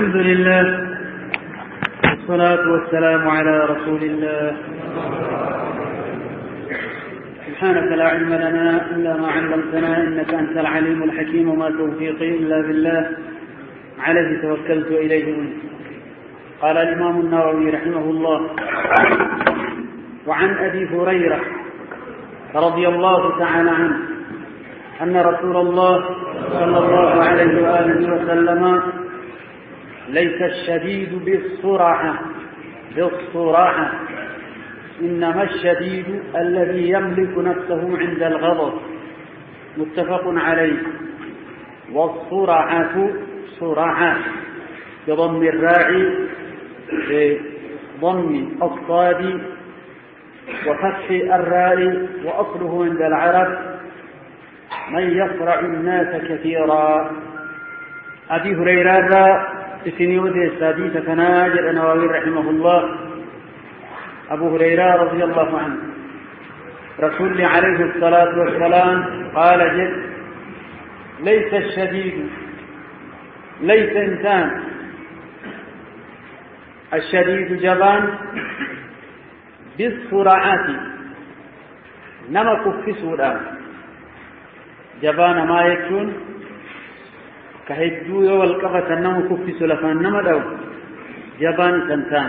الحمد لله والصلاة والسلام على رسول الله. سبحانك لا علم لنا إلا ما علمتنا إنك أنت العليم الحكيم وما توفيقي إلا بالله عليه توكلت إليه أنت. قال الإمام النووي رحمه الله: وعن أبي هريرة رضي الله تعالى عنه أن رسول الله صلى الله عليه وآله وسلم: ليس الشديد بالصراعة إنما الشديد الذي يملك نفسه عند الغضب. متفق عليه. والصراعة صراعة بضم الراء بضم الصاد وفتح الراء، وأصله عند العرب من يصرع الناس كثيرا. أبي هريرة سنيودي الساديس كناجر النووي رحمه الله: أبو هريرة رضي الله عنه رسول عليه الصلاة والسلام قال: جد ليس الشديد، ليس إنسان الشديد جبان بالصراعات نما كفسوا الآن جبان ما يكون كهدو والقبة نما كفسوا لفان نما دو جبان سنتان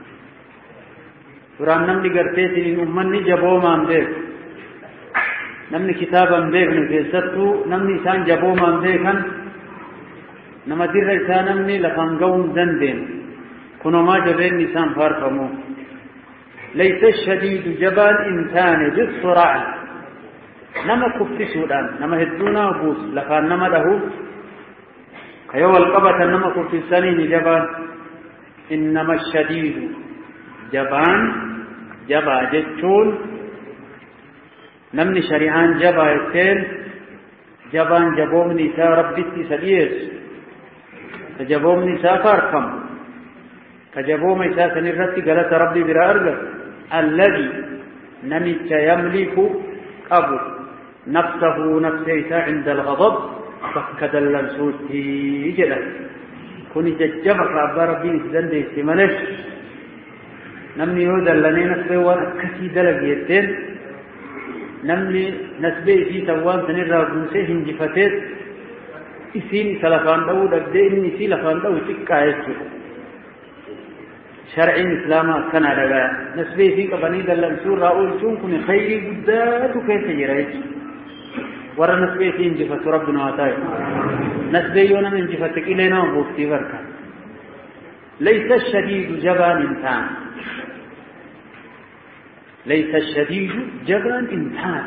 قرآن نمني قرتيتني أمني جبوما مبيك نمني كتابا مبيك نفسدتو نمني إسان جبوما مبيكا نما دير إسان نمني لفان قوم زندين كنو ما جبين نسان فارفمو. ليس الشديد جبان إنسان بالصراع نما كفتسو الآن نما هدونا بوس لفان نما له كيو القبة نما كفتسانين جبان. إنما الشديد جبان جبا جتشون نمني شريعان جبا يتين جبان جبوم نساء ربتي سديس فجبوم نساء فاركم كجبوم نساء سنرتي قالت ربي برا أرقى الذي نمت يملك أبو نفسه عند الغضب فكدل لنسوتي جدا كوني ججبك أبا ربي نسدن دي استمالش نمني يودا لني نسبي وانا كسي دلق يتين نمني نسبي في توان سنرى بوسي هنجفتت إسيني سلفان دو دبدئني سلفان دو تكا يسو شرعي إسلاما كان لغا نسبي في قبني دلن سور رأول شونكم خيري قدات كيف يرأيك ورى نسبي في هنجفت ربنا واتاي نسبي يونا من هنجفتك إلينا وبوكتي بركا. ليس الشديد جبان إنسان، ليس الشديد جبان إنسان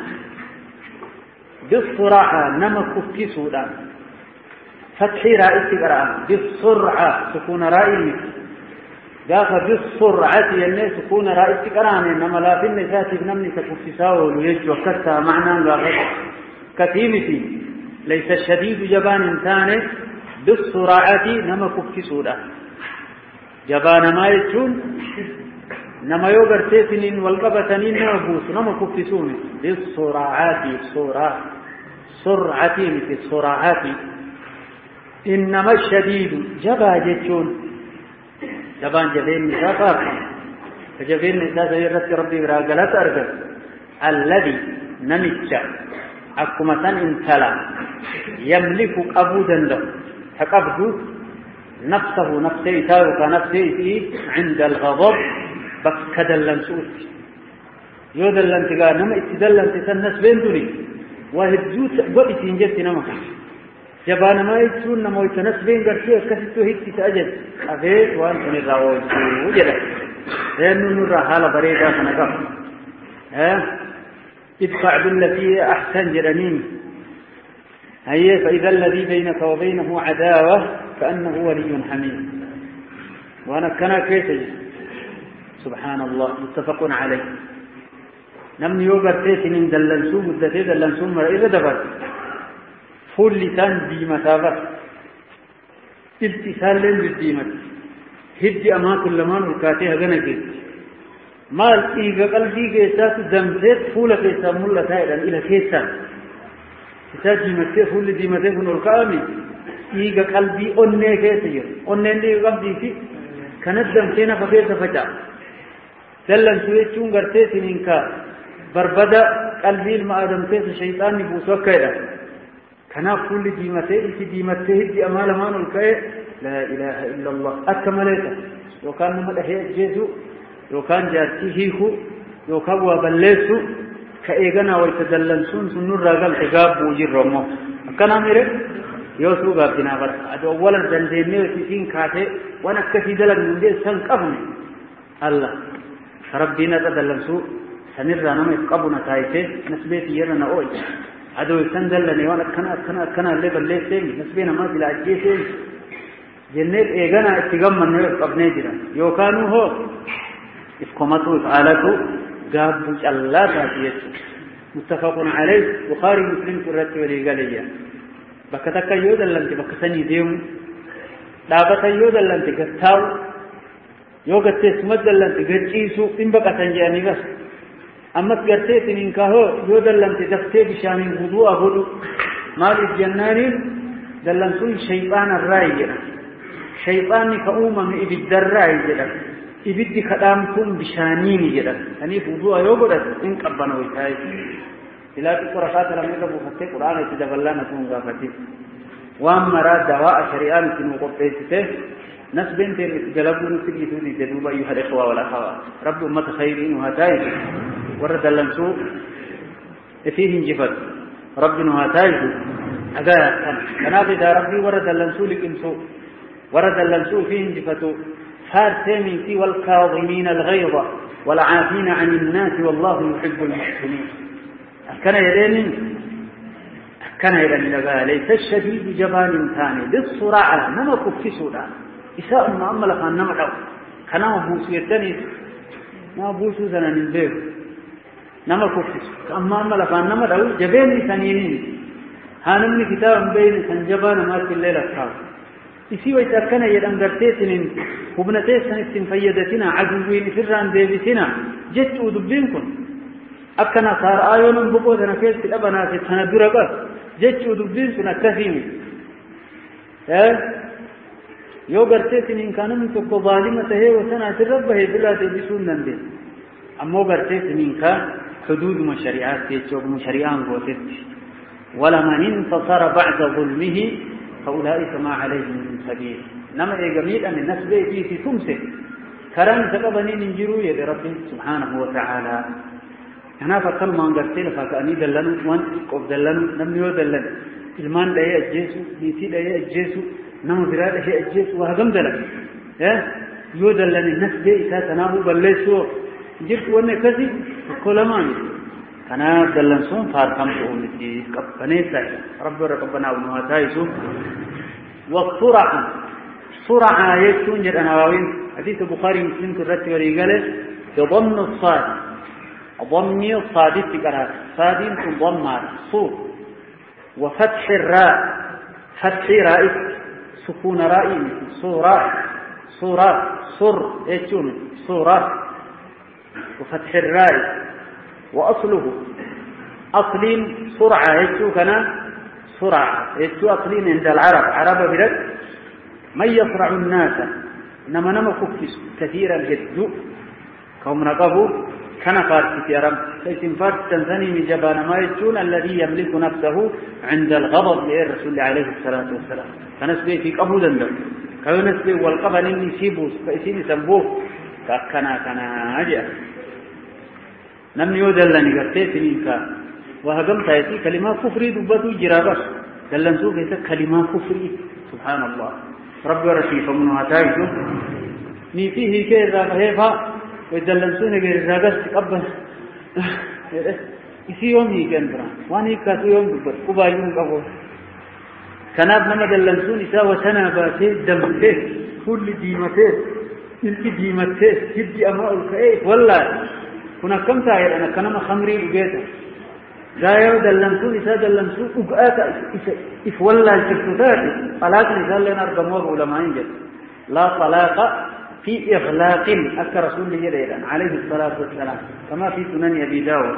بالصراحة نما كفتي سودان فتحي رائد تقرأ بالصرعة سكون رائد قاف بالصرعة يعني سكون رائد تقرأ إنما لا في النساء بنمني كفتي ساول ويجو كتا معنى كثيمتي. ليس الشديد جبان إنسان بالصراعة نما كفتي سودان جبان ما يجون نما يوغر تيسنين والقبتنين نابوس نما كفتسون بالصراعات سرعتين في الصراعات. إنما الشديد جبا جتشون جبان جبين نساء فارقا فجبين نساء سيرت ربي براغلات أرغب الذي نمتش أكمة انتلا يملك أبودا له فقبض نفسه نفسه عند الغضب بكدلن سوت يودلن تقا نما اتدلن تسنس بين دوني وهدوت قلت انجلت نما جبان ما يتسون نما يتنس بين قرشي كسيتو هيتي تأجد أفيت وانت نراوي وجدا لأنه نرى حالة بريدة فنقف ادفع بالتي أحسن جرانين هيا فإذا الذي بينك وبينه عداوة كأنه ولي حميم. وأنا كنا كيسج سبحان الله. متفق عليه. نمني يوغر تيسنين دلنسو مدتي دلنسو مرئيسة دبر فول لسان ديمة اتصال لين بالديمة هدي أما كل مان وكاتي هغنى كيس مال إيغا قلبي كيسات دمسيت فول كيسا ملا تايدا إلى كيسا كيسات ديمة فول ديمة فنو القامي إيجا قلبي أني كيسير أني اللي قلبي في كندم سينا فكيس فجأة دلن سويتشون قرتي سنينكا بربدا قلبي المآدم كيس شيطان نبوسوا كيدا كنا كل ديمته إتي ديمته دي أمال مان الكي لا إله إلا الله أكملته لو كان مدحي أجيزو لو كان جارتي هيكو لو كان وبلسو كأيغنا ويتدلنسون سنور راقل تقاب وجرمو أكنا ميري يوسو قابتنا بر أولا دنديني وتسين كاتي وانا كفي دلق من دي سنقبني الله ربنا تدلنسو سنرى نمي قبنا تايته نسبيتي يرنا أوي عدو سندلني وانا كنا اللي بلسين نسبينا ما بلا أجيسين جنات إيغانا اتقام من قبني جرا يوكانو هو إفقامتو إفعالتو قابو الله تاتيته متفق عليه بخاري مسلم كرات وليقاليا بكتك يودا لنتي بكسني ديوم دابتا يودا لنتي قتاو يوغا تسمد لنتي قتيسو إن بكتن جاني بس أما تقرتيت إنكاهو يودا لنتي دفتي بشامي وضوء أبودو مال الجناني دلنسون شيطان الرأي جدا شيطان كأوما من إبد الرأي جدا إبد كدامكم بشانيني جدا يعني وضوء يوغا إن قبنا ويتاي إلا تقرأ خاطر من قبل فتح القرآن يتدبلنا تون غافتي وأما راد دواء شريان كنو قبيته نسبين تين جلبون سجيتون جدوبا أيها الإخوة والأخوات رب أمة خيرين وهتايد ورد اللنسو فيه انجفت ربنا هتايد أقايا كنافذ ربي ورد اللنسو لكنسو ورد اللنسو فيه انجفتو فارتمين في والكاظمين الغيظ والعافين عن الناس والله يحب المحسنين كان يدن لغا ليس الشديد جبان ثاني للصراع نما كفسودا إساء ما أمل خان نما دو كان بوسو يتني ما بوسو زنان بير نما كفس أما أمل خان نما دو جبين ثانيين هانمني كتاب بين سنجبان ما في الليلة كاو إسي ويتكنا يدن غرتيتن وبنتيسن استنفيدتنا عدوين فران ديبتنا جت ودبينكم أكنا صار آيون بقودنا كيس الأبنا في التنبير بس جتشو دبين سنا كثير يوغر تيسين إن كانوا من تقو ظالمة هي وسنة الرب هي بلا تبسون نندين أما يوغر تيسين إن كان حدود مشاريعات تيسوغ مشاريعان قوتت ولمن انتصر بعد ظلمه فأولئك ما عليهم من سبيل نما إيجاميل أن الناس بيتي في تمسك كرام سببني من جروية لرب سبحانه وتعالى أنا فكر ما أنقرتي لفاكأني دلنو وان قب دلنو نمنيو دلن إلمان لأي أجيسو نيتي لأي أجيسو نمو براد لأي أجيسو وهقم دلن يو دلن الناس دي إسا تناهو بلسو جرت وانا كذي كل ماني أنا دلن سون فارقم تؤمتي قبني ساي رب ربنا ونواتايسو وقصرعا صرعا يكتون جد أنواوين حديث بخاري مسلم كرتي وريقاله يضمن الصاد ضمني صادق تقرأ صادين تضم صور وفتح الراء فتح راء سكون راء صورة صورة صر يجون صورة وفتح الراء وأصله أصلين سرعة يجو كنا سرعة يجو أصلين عند العرب عرب بلد من يصرع الناس إنما نما كفس كثيرا جد كوم نقبوا كان فارس في أرم سيتم فارس تنثني من جبان ما يجون الذي يملك نفسه عند الغضب للرسول عليه الصلاة والسلام فنسبه في قبو دندم كونسبه والقبل إني سيبوس فإسيني سنبوه كنا أجأ نمني يودلني قرتيتني كا وهقمت يتي كلمة كفري دبتو جرابس دلن سوف يتي كلمة كفري سبحان الله رب ورسيف منها تايتو ني فيه كيرا فهيفا ويدلن سوني غير راغس تقبل إسي يوم هي كندرا واني كاتو يوم دبت كبايون قبو كناب نما دلن سوني سا وسنا باتي دمته كل ديمته إلك ديمته جدي أماء الكئيف والله كنا كم تاير أنا كنا ما خمري بجيته جايو دلنسو إسا دلنسو أقاتا إف والله الشفتات طلاق نزال لنا أرقموه علماء جد لا طلاق في إغلاق أكا رسول الله عليه الصلاة والسلام كما في سنن أبي داود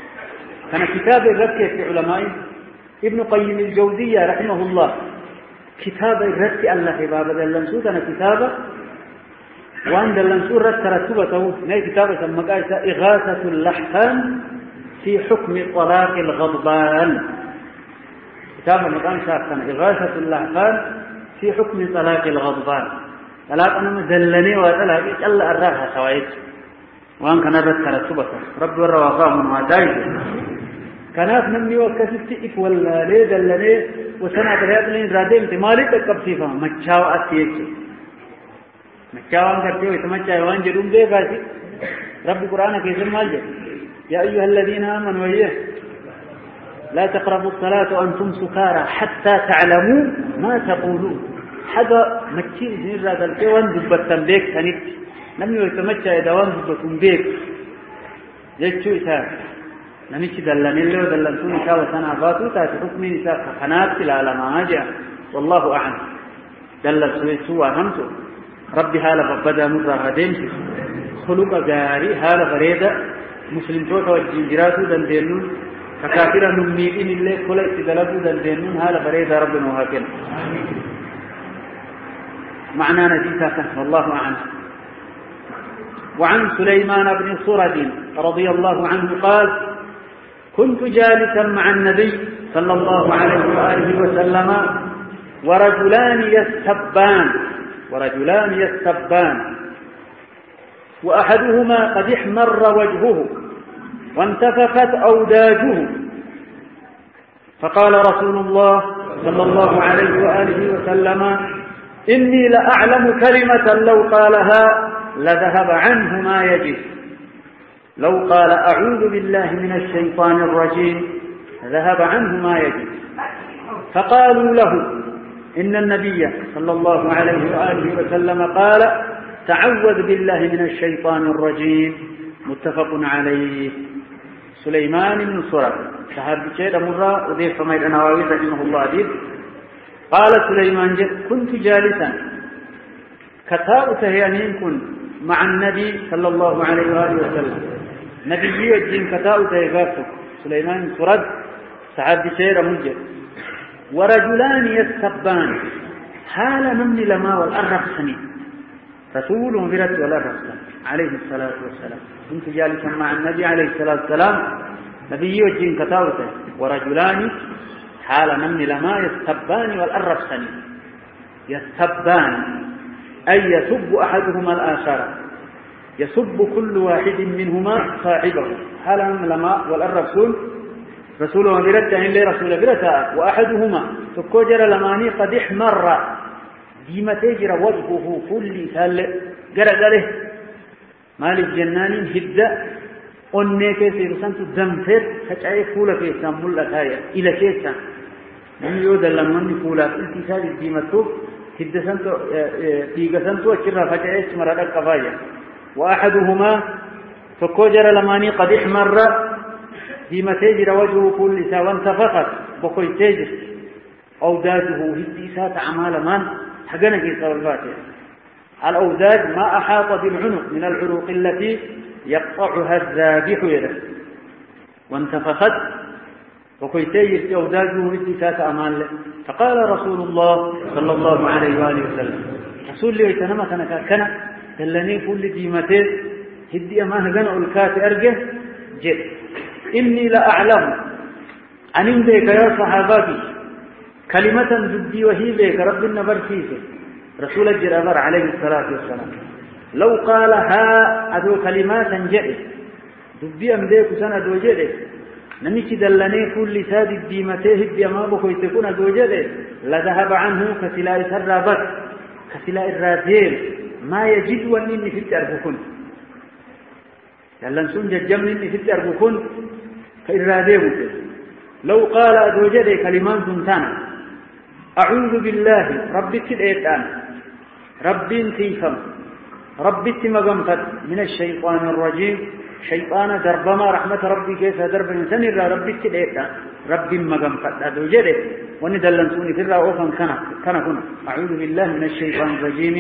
كان كتاب الركية في علماء ابن قيم الجوزية رحمه الله كتاب الرد الله باب دلنسو كان كتابه وان دلنسو رد ترتبته ني كتابه سمقايته إغاثة اللحفان في حكم طلاق الغضبان كتاب مقام شاكنا إغاثة اللحفان في حكم طلاق الغضبان طلاق أنا مدلني وطلاق الله أراها سوائد وان كان رد ترتبته رب الرواقام ومعتايد كانت نمني وكسفت إف ولا ليه دلني وسنة بريادني رادين تمالي تكبسيفا مچاو أتيك مچاو أنكرتي ويتمچاو وانجدون دي فاسي رب القرآن كيسر مالجد يا أيها الذين آمنوا وإيه لا تقربوا الصلاة وأنتم سكارى حتى تعلموا ما تقولون حدا مچين زين رادلتي واندبتن بيك تنك نمني ويتمچاو دوان دبتن بيك يجو إسان نمشي دلني اللي ودلنتون نساء وسنة باتو تاتي حكمي نساء فخنات لا ما جاء والله أعلم دلت سوى همتو ربي هالا فبدا مرة هديمتي خلق جاري هالا فريدة مسلم توتا والجنجراتو دندينون فكافرا نميئين اللي كل اتدلبوا دندينون هالا فريدة ربنا وهكذا معنى نجيسا والله أعلم وعن سليمان بن صرد رضي الله عنه قال كنت جالسا مع النبي صلى الله عليه وآله وسلم ورجلان يستبان وأحدهما قد احمر وجهه وانتفخت أوداجه فقال رسول الله صلى الله عليه وآله وسلم إني لأعلم كلمة لو قالها لذهب عنه ما يجد لو قال أعوذ بالله من الشيطان الرجيم ذهب عنه ما يجد فقالوا له إن النبي صلى الله عليه وآله وسلم قال تعوذ بالله من الشيطان الرجيم متفق عليه سليمان بن صرد صحابي شيء مرة وذيف فميد النووي رحمه الله دير قال سليمان كنت جالسا كتاب تهيانين كنت مع النبي صلى الله عليه وآله وسلم نبي الدين كتاب تهيفاته سليمان بن صرد صحابي شيء مجد ورجلان يستبان حال من لما والأرخ سنين رسول فرد والأرخ عليه الصلاة والسلام كنت جالسا مع النبي عليه الصلاة والسلام نبي الدين كتاب ورجلان حال من لما يستبان والأرخ سنين يستبان أي يسب أحدهما الآخر يسب كل واحد منهما صاحبه حال من لما والأرخ رسوله برد عن الله رسول برتا وأحدهما فكوجر لماني قد احمر ديما تجر وجهه كل سال جرجله مال الجنان هدى أنك في رسالة دمفر فجأة فولا في سامول لكايا إلى كيسا من يود لمن فولا التسال ديما توب هدى سنتو تيجا سنتو أشرا فجأة اسمر الكفاية وأحدهما فكوجر لماني قد احمر ديما تجر وجهه كل سا وانتفخت بقي تجر أوداجه هديسات أعمال من حقنا في الفاتحة الأوداج ما أحاط بالعنق من العروق التي يقطعها الذابح يده وانتفخت بقي تجر أوداجه هديسات أعمال فقال رسول الله صلى الله عليه وآله وسلم رسول الله يتنمى كان تلني كل ديما تجر هدي أمان غنى الكات أرجه جد إني لأعلم أن بك يا صحاباتي كلمة جدي وهي بك رب النبر فيك رسول الجرابر عليه الصلاة والسلام لو قالها أدو كلمات جئ جدي أم بك سنة دو جئ نمشي دلني كل ساد الديمته الديما بكي تكون دو جئ لذهب عنه كسلاء سرابك كسلاء الرادين ما يجد ونني في التربكون لأن سنجد جمني في التربكون فإراديه لو قال أدوجد كلمات تانا أعوذ بالله ربك الإيتان ربي تيفم ربي تمغمفت من الشيطان الرجيم شيطان دربما رحمة ربي كيف درب إنسان ربي الإيتان ربي مغمفت أدوجد وندلنسوني في الرأوفا كان هنا أعوذ بالله من الشيطان الرجيم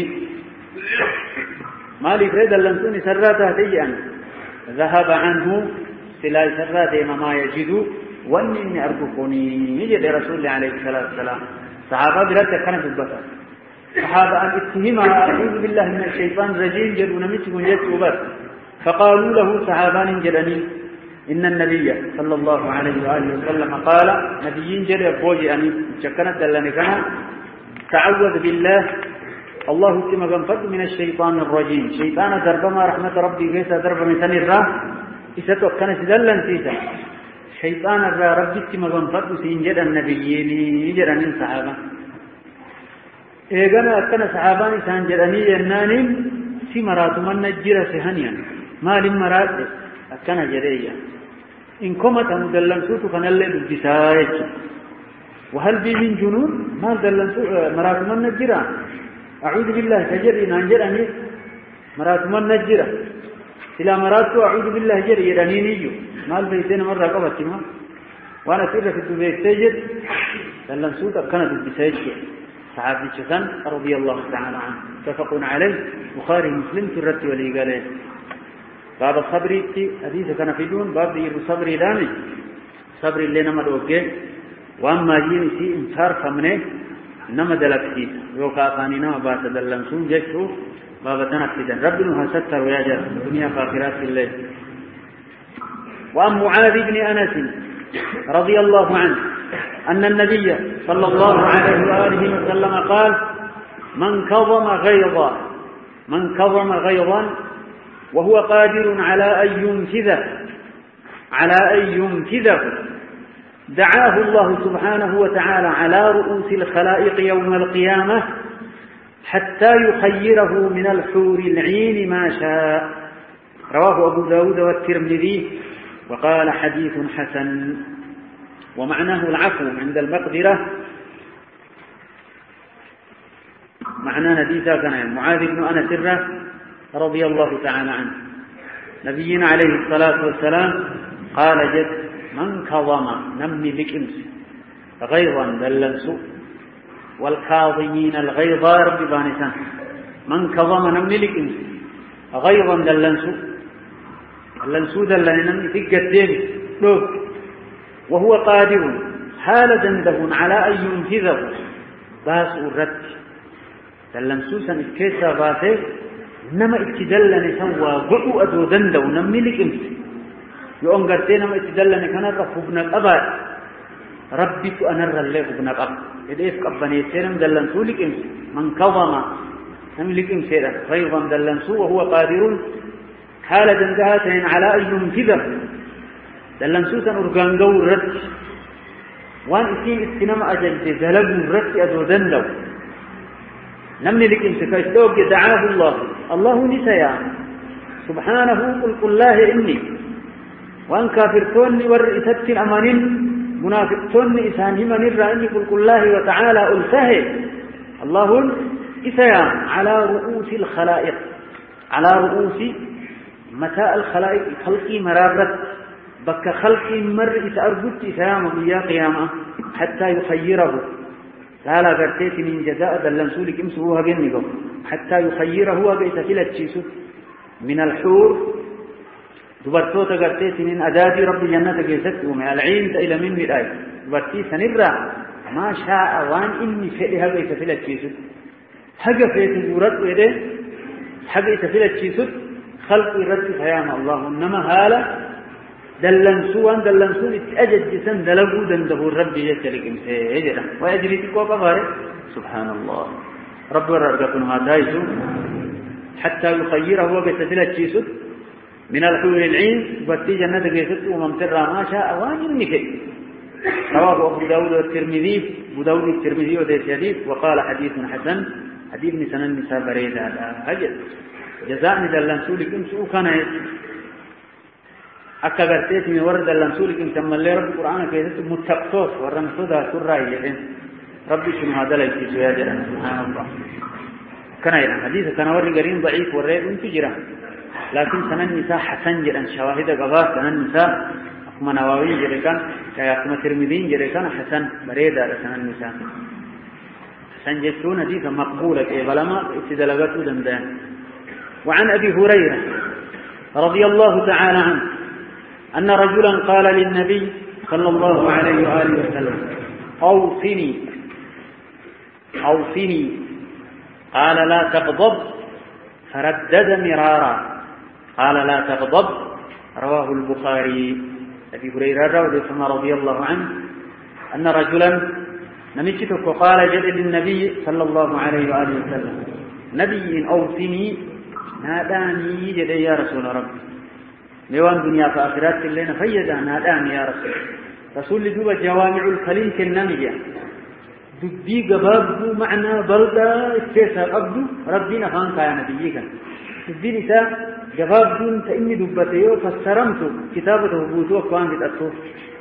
ما لي فريد دلنسوني سراته تيئا ذهب عنه سلا سرات ما يجد واني ارجوكني يجد رسول الله عليه الصلاه والسلام صحابة بلاد كانت البطل صحابة أن اتهمها أعوذ بالله من الشيطان الرجيم جدوا نمتكم يسوبر فقالوا له صحابان جلني إن النبي صلى الله عليه وآله وسلم قال نبيين جل بوجي أني شكرت دلني كان تعوذ بالله الله كما غنفد من الشيطان الرجيم شيطان ضرب ما رحمة ربي كيس ضرب مثل الرا إذا كان سدلن تيسا شيطان الرا ربي كما غنفد سينجد النبيين جرن صحابة إيغانا أكنا صحابان سانجرني ينانين سمرات من نجر سهنيا ما لمرات أكنا جريا إن كمت مدلن سوت فنلي بالجسايج وهل بي من جنون ما دلن سوت مرات من نجر أعوذ بالله تجري نانجرني مرات من نجر إلى مرات أعوذ بالله جري يرانينيو ما البيتين مرة قبت ما وأنا سير في الدبيك تجد دلن سوت أكنا بالجسايج صحابي شسن رضي الله تعالى عنه اتفقون عليه بخاري مسلم في الرد والإيقالين باب الصبر حديث كان في دون باب الصبر دامي صبر اللي نمد وقه وأما جيني سي انصار فمنه نمد لكسيس يوكا فاني نما بات دلنسون جشو باب تنفذا ربنا ستر وياجر الدنيا فاخرات الليل وأم معاذ بن أنس رضي الله عنه أن النبي صلى الله عليه وآله وسلم قال من كظم غيظا وهو قادر على أن ينفذه دعاه الله سبحانه وتعالى على رؤوس الخلائق يوم القيامة حتى يخيره من الحور العين ما شاء رواه أبو داود والترمذي وقال حديث حسن ومعناه العفو عند المقدرة معنى نديسا كان معاذ بن أنس رضي الله تعالى عنه نبينا عليه الصلاة والسلام قال جد من كظم نمني لكمس غيظا دلنسو والكاظمين الغيظ رب بانسان من كظم نمني لكمس غيظا دلنسو دلنمني في الدين لوك وهو قادر حال دنده على أن ينفذه باس الرد دلنسوسا إسكيسا باسه نما اتدلن سوى قعو أدو دنده نمي لك امس يؤون قرتين نما اتدلن كان رفبنا الأباد ربك أنر اللي فبنا الأب إذا إفك أبنيتين دلنسو لك امس من كظم نمي لك امس غيظا دلنسو وهو قادر حال دندهاتين على أن ينفذه دلنسوسا أرغانقو الرد وان اسين استنام أجلت زلقوا الرد أدو دندو نمني لك امسكا استوك دعاه الله نسيا سبحانه قل الله إني وان كافرتوني ورئيست الأمانين منافقتوني إسانهما نرى إني قل الله وتعالى ألسه الله إسيا على رؤوس الخلائق على رؤوس متاء الخلائق خلقي مرابط بك خلق مر إسأرجت إسامه يا قيامة حتى يخيره لا قرتيت من جزاء دلنسولك امسوها جنكم حتى يخيره وقيت فلتشيسو من الحور دبرتوتا قرتيت من أداد رب جنة جيست ومع العين إلى من الآي دبرتي سنرى ما شاء وان إني فئها قيت فلتشيسو حق فيت يرد إليه حق فلتشيسو خلق رد فيام الله إنما هالا دلنسوان دلنسون اتأجد جسن دلقو دنده الرب يتلك امسيجرا ويجري تقوى بغاري سبحان الله رب ورقكم هاتايسو حتى يخيره وقتتلت جيسد من الحور العين واتي جنة جيسد وممترى ما شاء وان النكي رواه أبو داود والترمذي أبو داود الترمذي وديس حديث وقال حديث حسن حديث نسان النساء بريد هذا هجد جزاء دلنسولك امسو كان akka garteeti mi warra dallansuulikin tammallee rabbi qur'aana keessatti muttaqtoos warra sodaa surraa jedhen rabbi sun haa dalaysiisu yaa jedhan subhaanallah kana jedhan hadiisa kana warri gariin daciif warree dhuntu jira laakiin sananni isaa hasan jedhan shawaahida qabaa sananni isaa akkuma nawaawiin jedhe kan akkuma tirmidiin jedhe kana hasan bareedaadha sananni isaa hasan jechuun hadiisa maqbuula qeebalama itti dalagatuu danda'an وعن أبي هريرة رضي الله تعالى عنه أن رجلا قال للنبي صلى الله عليه وآله وسلم أوصني أوصني قال لا تغضب فردد مرارا قال لا تغضب رواه البخاري. أبي هريرة رضي الله عنه أن رجلا نمشتك وقال جد للنبي صلى الله عليه وآله وسلم نبي أوصني ناداني جد يا رسول ربي لوان دنيا فآخرات اللينا فيدا ناداني يا رسول دوب جوامع الكلم كالنمية دبي قبابه معنى بلدا استيسا قبضه ربنا فانك يا نبيك دبي نساء قبابه تإني دبتيه فسرمته كتابته بوتوه قوان بتأتوه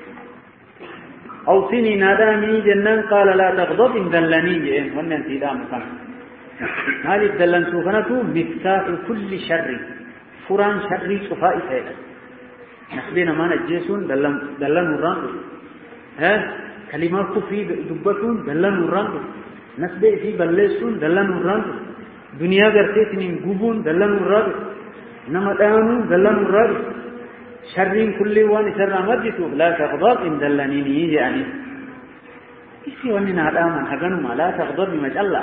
أوصني ناداني جنان قال لا تغضب إن دلني جئين وانا انتدام كان هذه الدلن سوفنته مفتاح كل شر فران شر صفاء سيئة نحبين ما نجيسون دلن مران ها كلمات في دبتون دلن مران نسبة في بلسون دلن مران دنيا قرتين من قبون دلن مران نما دانون دلن مران شرين كل وان شر مجتو لا تغضب إن دلني يعني إيش واننا الآن حقنوا ما لا تغضب مجلة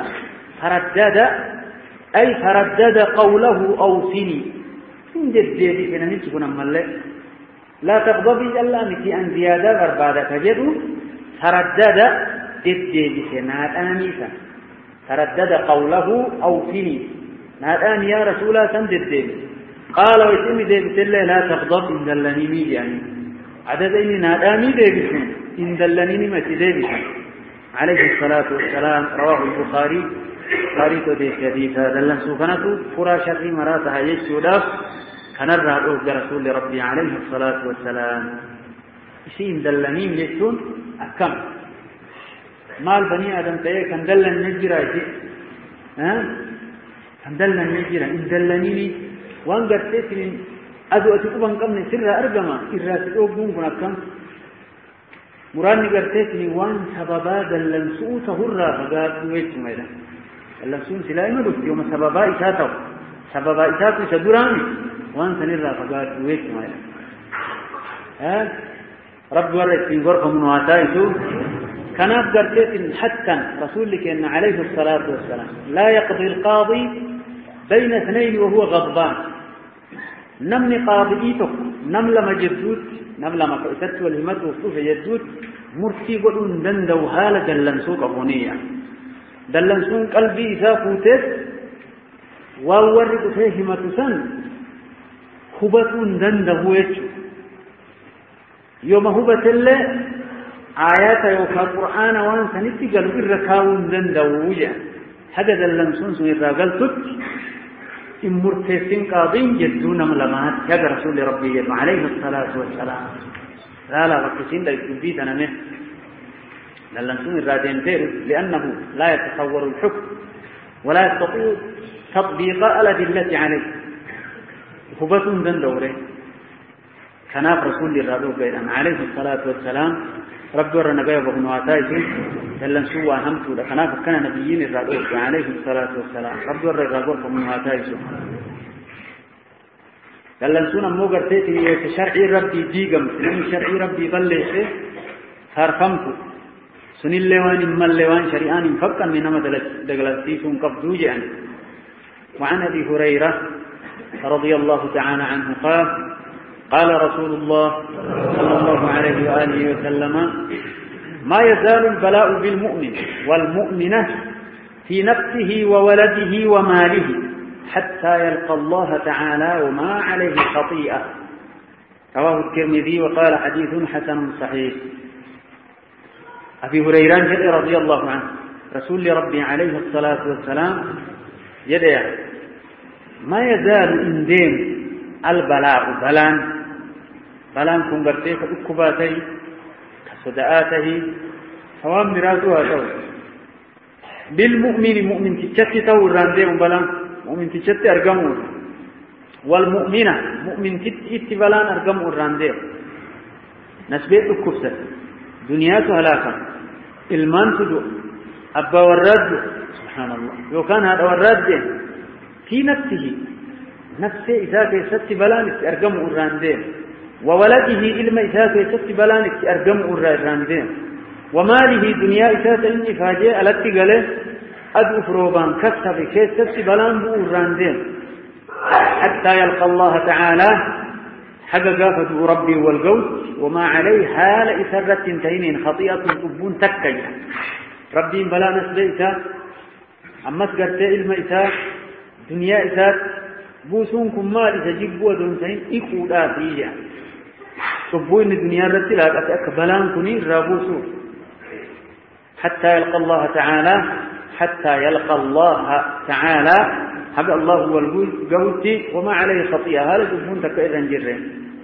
فردد قوله أوصني إن جدّي كنا نجيبنا ملء لا تغضب إلا متي أن زيادة بربادة تجدو فردد جدّي كنا آنيسا فردد قوله أوصني نادان يا رسول الله سنددّي قال ويسمي ديبت الله لا تغضب إن دلني يعني عدد إني ناداني ديبت إن دلني متي ديبت عليه الصلاة والسلام رواه البخاري قريت دي حديث دلن سوكنته فراشة مراتها يسودا كان الرأوه برسول ربي عليه الصلاة والسلام شيء دلنين يسون أكم مال بني آدم تيه كان دلن نجرا شيء كان دلن نجرا إن دلنيني وان قرتت من أدو أتقبان قمنا سر أرقما إراسلوه بونكنا كم مراني قرتت من وان سببا دلن سوء هرى فقال ويش ميلا اللسون سلا يمدك يوم سببا إساتو سدراني وان سنرى فقال ويش ميلا رب ورد في غرفة من واتايته كانت قرتت حتى رسولك أن عليه الصلاة والسلام لا يقضي القاضي بين اثنين وهو غضبان نمني قاضيتك نمل ما جدود نمل ما فأسدت والهمت وصوف جدود مرتي قلون دندو هالة دلنسوك أبونية دلنسون قلبي إذا فوتت وورد فيه همتسن خبتون دندو يتشو يوم هبت الله آيات يوكا القرآن وانسا نتقل إركاون دندو وجه هذا دلنسون سنرى قلتك إن مرتسين قاضين جدون ملمات يا رسول ربي عليه الصلاة والسلام لا رقصين لا يكتبيتنا منه للنسون الرادين فيه لأنه لا يتصور الحكم ولا يستطيع تطبيق الأدلة عليه خبتون دن دوره كناف رسول الرادو عليه الصلاة والسلام رب ور نبيه بن واتايته للنسوا وهمته لكناف كان نبيين الرادو عليه الصلاة والسلام رب ور الرادو بن واتايته للنسون مو قرتيتي شرعي ربي ديقم سنين شرعي ربي بلشه هرفمته سن اللوان إما اللوان شريان فقا من نمت دقلتيسون قبضو جعن وعن أبي هريرة رضي الله تعالى عنه قال رسول الله صلى الله عليه وآله وسلم ما يزال البلاء بالمؤمن والمؤمنة في نفسه وولده وماله حتى يلقى الله تعالى وما عليه خطيئة رواه الترمذي وقال حديث حسن صحيح. أبي هريرة رضي الله عنه رسول ربي عليه الصلاة والسلام يدعي ما يزال إندين البلاء بلان كن برتيك أكباتي كصدآته سوام مراتها تو بالمؤمن مؤمن تشتي تو الراندين بلان مؤمن تشتي أرقمون والمؤمنة مؤمن تشتي بلان أرقمون الراندين نسبيت الكفسة دنياته هلاكا المان تدو أبا والرد سبحان الله لو كان هذا والرد في نفسه إذا كيست بلانك أرقم الراندين وولده إلما إذا كيست بلانك أرقم الراندين وماله دنيا إذا تنجي فاجئ ألتي قاله أدو فروبان كسب كيست بلان بوراندين حتى يلقى الله تعالى حق قافة ربي والقوت وما عليه حال إسرة تنتهين خطيئة تبون تكي ربي بلا نسبئتا أما سقرت إلما إسا دنيا إسا بوسون كمال إسا جبوا دونتين إقودا فيها تبون الدنيا رتلا أكبلان كني رابوسو حتى يلقى الله تعالى حق الله هو القوت وما عليه خطيئة هذا تبون تكئذا جرين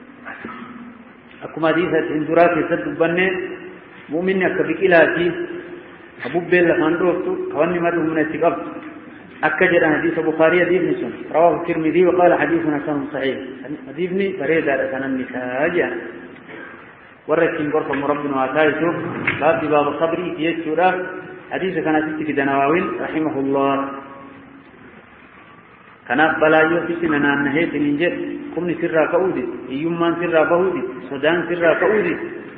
أكما ديسة اندراتي سد بني مؤمن أكبك إلاتي أبو بيلا فاندوفتو كواني مده من التقبط أكجر حديث بخاري حديث نسون رواه الترمذي وقال حديثنا حسن صحيح حديثني فريدة لسنا النساء ورسين قرصة مربنا واتايسو باب الصبري يجسورا حديث كانت في دنواوين رحمه الله كانت بلايو تسمنا نهيت ننجد قمني سرا كأودي يمان سرا بهودي سودان سرا كأودي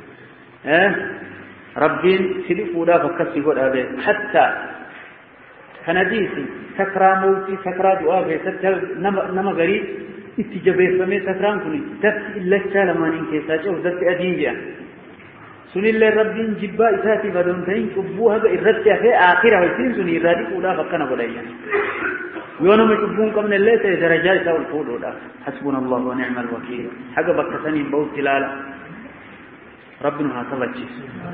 ربين سلف ولا فكسي قد أبي حتى كنديسي سكرا موتي سكرا دعاء ستر نما غريب اتجابي فمي سكران كني تت إلا السالمان كيسا جو ذات أدين جاء سن الله ربين جبا إساتي بدونتين كبوها بإرتيا في آخرها ويسين سني رادي ولا فكنا قدايا يوم يشوفون كمن الله درجات والفول ولا حسبنا الله ونعم الوكيل حق بكتني بوت تلاله ربنا هاتفجس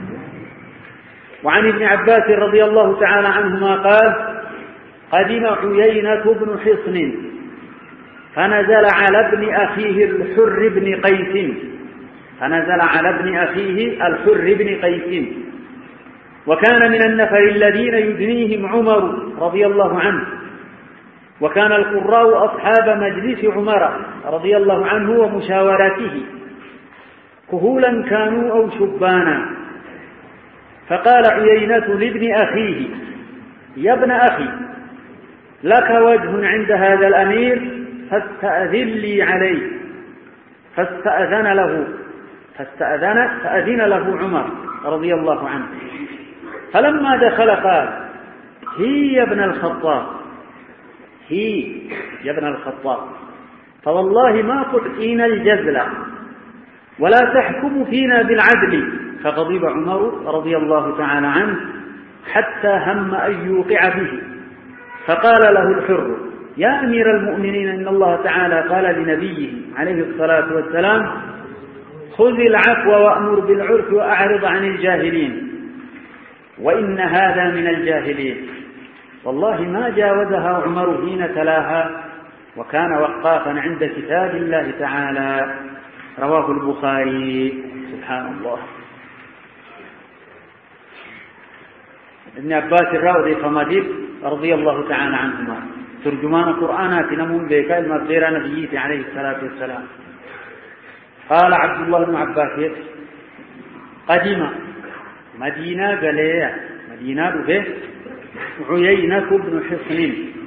وعن ابن عباس رضي الله تعالى عنهما قال قدم عيينة بن حصن فنزل على ابن أخيه الحر بن قيس وكان من النفر الذين يدنيهم عمر رضي الله عنه وكان القراء أصحاب مجلس عمر رضي الله عنه ومشاورته كهولا كانوا أو شبانا فقال عيينة لابن أخيه يا ابن أخي لك وجه عند هذا الأمير فاستأذن لي عليه فأذن له عمر رضي الله عنه فلما دخل قال هي يا ابن الخطاب فوالله ما تعطينا الجزل ولا تحكم فينا بالعدل فغضب عمر رضي الله تعالى عنه حتى هم أن يوقع به فقال له الحر يا أمير المؤمنين إن الله تعالى قال لنبيه عليه الصلاة والسلام خذ العفو وأمر بالعرف وأعرض عن الجاهلين وإن هذا من الجاهلين والله ما جاوزها عمر حين تلاها وكان وقافا عند كتاب الله تعالى رواه البخاري سبحان الله ابن عباس الراودي فمديد رضي الله تعالى عنهما ترجمان قرآنات نمون بيكا المبدير نبيين عليه الصلاة والسلام قال عبد الله بن عباس قدم مدينة قليا مدينة به عيينة بن حصن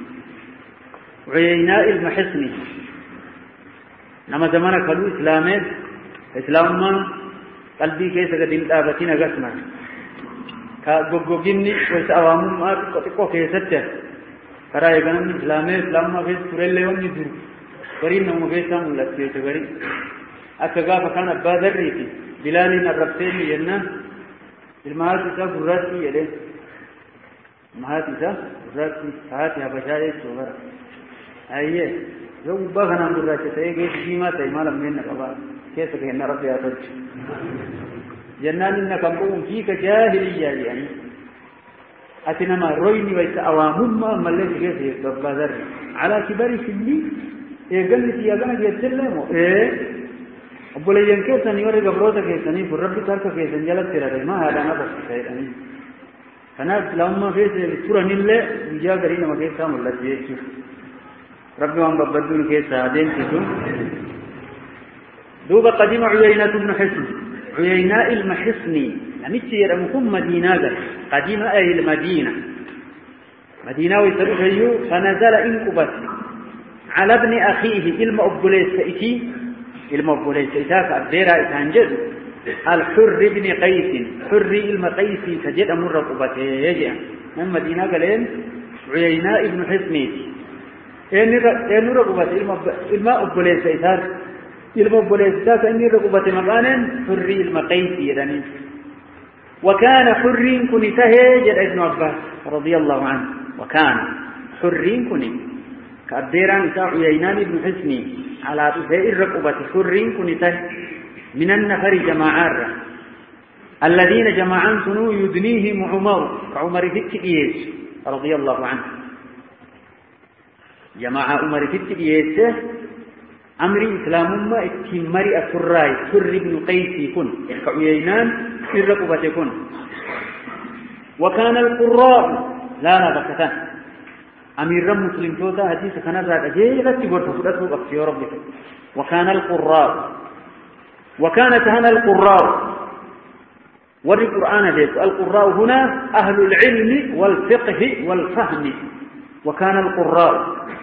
عييناء المحصن نما زمان كلو إسلام ما قلبي كيس قدين دابتين قسمة كغوغيني ويس أوامم ما تكو كيسته كرا يغنم إسلام ما فيس تريلي وني دور فرين نمو فيسا ملتي تغري أكغا فكان أبا ذريتي بلالي نربتين ينا المهات إسا قراتي يلي المهات إسا قراتي ساعتي هبشاية سوغرا أيه لو بغنا قراتي تيجي جيما تيما لمن نقبا كيف كهن ربي أتج جنان إنكم قوم فيك جاهلية يعني أتنما رويني ويس أوامم ملك كيف بابا ذري على كبر سني قلت يا جنا يتسلموا أبو لين كيسني وري قبروتا كيسني فربي تارك كيسن جلت ترى ما هذا أنا بس كيسني فأنا لما في سورة نيل وجا قرينا ما كيسا ملا تيجي ربي وان ببدون كيسا دين كيسون دوب قديم عيينة بن حصن عييناء المحصني نمشي رمكم مدينة قديم أي المدينة مدينة ويسرجيو فنزل إنكبت على ابن أخيه المقبوليس إتاك أبديرا إتانجد الحر بن قيس حر المقيس تجد أمر رقبته يجي من مدينة قلين عيينة ابن حصن إني رقبة الماء أبوليس إثار الماء أبوليس إثار إني رقبة مكان حري المقيسي يعني وكان حرين كنته جد ابن عباس رضي الله عنه وكان حرين كني كأبيران إساء عيينان ابن حسني على تسائر رقبة حرين كنته من النفر جماعات الذين جماعان سنو يدنيهم عمر في التقييس رضي الله عنه جماعة عمر في التقييس أمري إسلام ما اتمري أسراي سر ابن قيس يكون كعيينان في الرقبة يكون وكان القراء لا بكتان أمير مسلم توتا حديث كان ذات أجيلة تقول فقدته بقصي ربك وكان القراء وكانت هنا القراء والقرآن بيت القراء هنا أهل العلم والفقه والفهم وكان القراء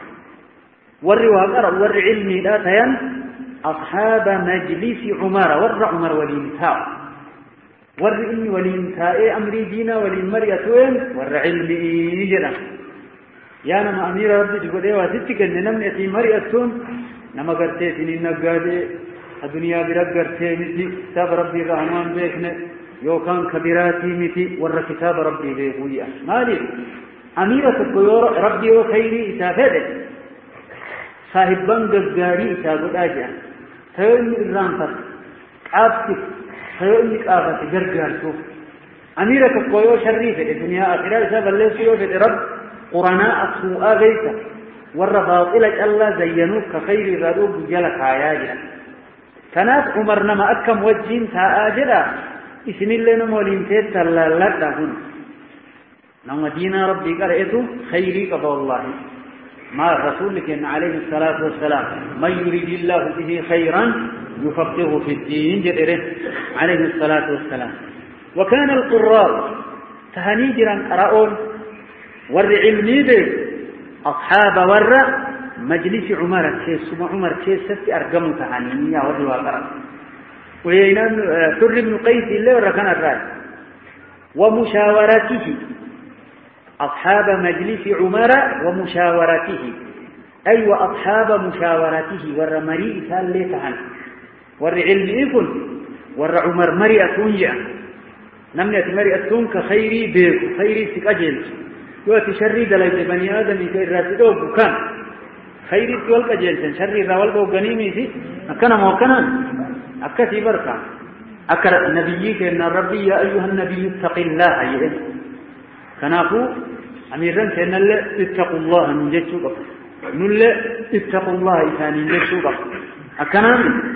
والرواء والعلم لا تين أصحاب مجلس عمر عمر والإنتاء والعلم والإنتاء أمري دينا والمرية وين والعلم جدا يا نما أمير ربي تقول إيه واتتك أن نمني مرية نما قرتيتني نقادي الدنيا برقرتي مثي كتاب ربي الرحمن بيكنا يوكان كبيراتي مثي ور كتاب ربي بيقويا مالي أميرة القيور ربي وخيري إتافده صاحبان قزاري إتاقود آجا تيوني إرانفر عابتك تيوني قافتي قرقار سوف أميرة القيور شريفة الدنيا آخرة إساب اللي سيوفة رب قرناء السوء غيثة ور باطلة الله زينوك كخير ذادوك جلك عياجا كانت عمر نما أكم وجين تآجرا اسم الله نمولين تيتلا لك هنا نما دينا ربي قرأته خيري قضى الله ما الرسول كان عليه الصلاة والسلام من يريد الله به خيرا يفقهه في الدين جدره عليه الصلاة والسلام وكان القراء تهنيجرا قرأون والعلمي به أصحاب ور مجلس عمر كيس عمر كيس ست أرقم تهانينيا ودوا قرأ وينان حر بن قيس اللي وركن الرأي ومشاورته أصحاب مجلس عمر ومشاورته أي وأصحاب مشاورته ور مريء ثالثا ور علم يكون ور عمر مريء تونجا نمنة مريء كخيري بيك خيري سكاجل يوتي شري دلائل بني آدم يكير راسدو بكان خيري تولك جلسن شري راول بو غنيمي سي أكنا موكنا أكسي بركة أكر نبيك إن ربي يا أيها النبي اتق الله يئن كنافو أميرا كأن اتقوا الله من جسوك نل اتقوا الله إثاني من جسوك أكنا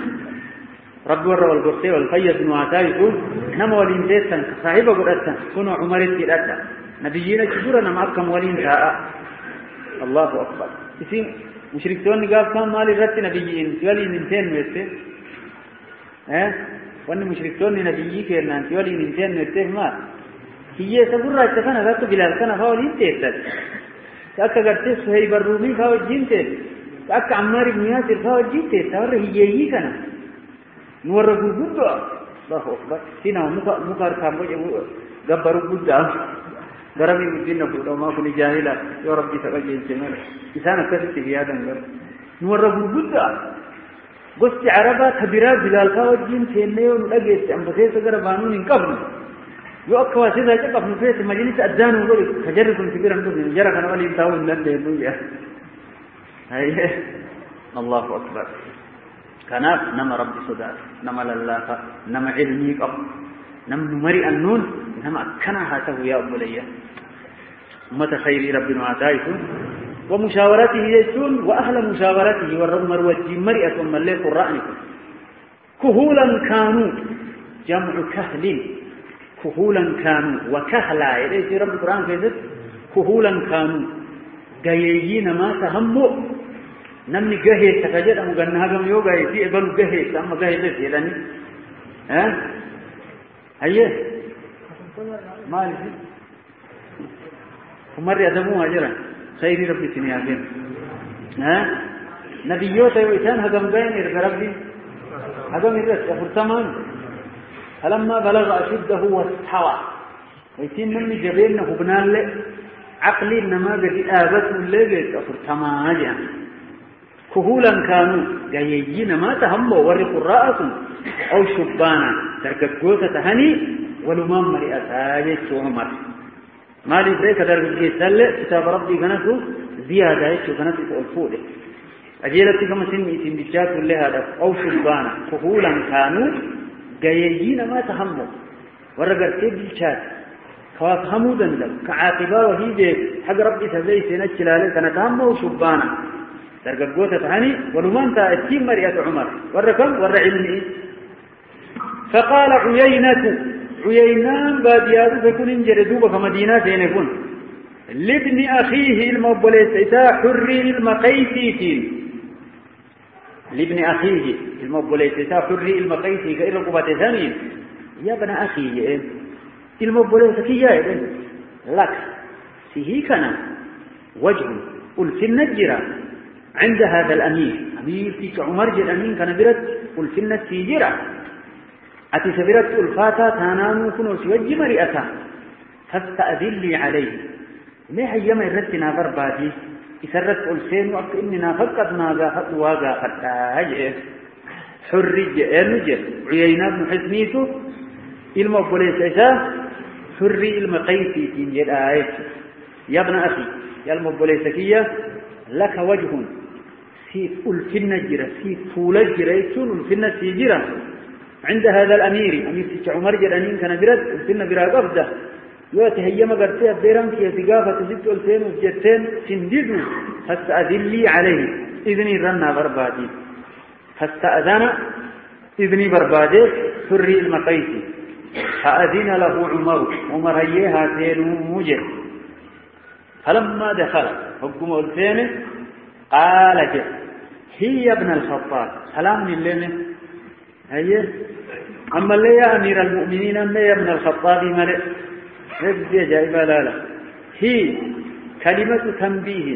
رب ور والقرسي والفيض نواتايكم نما ولينتيسا صاحب قرأتا كنوا عمرتي الأتا نبينا كبيرنا معكم ولينتاء الله أكبر اسم مشركتون قال كان مالي رت نبيين تولي ننتين ويته وان مشركتون نبيي كنا تولي ننتين ويته ما هي سبورة تكنا ذات بلال كنا فاولين تيتت تأكا قرتي سهيب الرومي فاول جنتي تأكا عمار بن ياسر فاول جنتي تور هي كنا نور بودا الله أكبر سينا مكار كامو جبرو بودا غرامي مدينة بودا ما كوني جاهلا يا ربي تبجي الجمال إنسان كذب في هذا الغرب نور بودا قصت عربة كبيرة بلال فاول جنتي نيون أجلس عم بسيط غربانون قبل يؤكوا سيدا جاب في فيس مجلس أذان وقول تجربهم كبيرا منهم جرى كانوا ولي يتاون لنا يبويا هاي الله أكبر كان نما رب صدق نما لله نما علمي قب نما مري النون نما كنا هاته يا أبو ليا أمة خير ربنا عطايكم ومشاورته يجون وأهل مشاورته والرب مروج مرئة من ليه قرآنكم كهولا كانوا جمع كهل كهولا كانوا وكهلا إليه رب القرآن كيف كهولا كانوا جايين ما تهموا نمني جاهي تكجد أم جنها جم يوجا يتي إبلو جاهي أم جاهي بس يعني أيه ما لي عمر يدمو أجرا خير ربي تنياكين نبيوت وإنسان هجم جاين ربي هجم الرس فرتمان فلما بلغ أشده واستوى ويتم من جبينه بنال عقل إنما بالآبة اللي أفر تماجا كهولا كانوا جايين ما تهموا ورقوا رأسهم أو شبانا تركبوتا تهني ولمام مرئتا يجو عمر ما لي بريك درجة سلة كتاب ربي كنته زيادة يجو كنته الفوله أجيلتي كما سنة بجات لها أو شبانا كهولا كانوا جايين ما تهموا ورقرتي بالشات خواف حمودا لك كعاقبا وهي حق ربي سبي سنة شلالة كنتهموا شبانا ترقبوتا تهني ولمام تأتيم مرئة عمر وركم ورعلمي فقال عيينان باديات فكون انجردوبة كمدينة فينكون لابن أخيه المبوليس إساء حري المقيسيتين لابن أخيه المبوليس إساء حري المقيسي كإلا قبات ثانيين يا ابن أخيه المبوليس كي لك سيهيكنا وجه قل في النجرة عند هذا الأمير أمير فيك عمر جل أمين كان برد قل في النجرة أتي سبرت الفاتا تانانو كنو سيوجي مرئتا فاستأذن لي عليه ما هيما يردنا بربادي يسرت السين وقت إننا فقد ناغا واغا فتاج حرج نجر عيينا بن حزميتو المبوليس إسا حري المقيسي تنجل آيات يا ابن أخي يا المبوليسكية لك وجه سيف الفنة جرى سيف فولج ريتون الفنة سيجرى عند هذا الأمير أمير عمر جرانين كان برد الفنة برا قفدة يواتي هيما قرتي الديران في اتقافة ست ألفين وجتين سنددوا فاستأذن لي عليه إذني رنا بربادي فاستأذن إذني بربادي حري المقيسي فأذن له عمر هيها تينو موجه فلما دخل حكم ألفين قال هي ابن الخطاب سلام لله هي أما اللي يا أمير المؤمنين أما يا ابن الخطاب ملئ نبدي جايبة لا هي كلمة تنبيه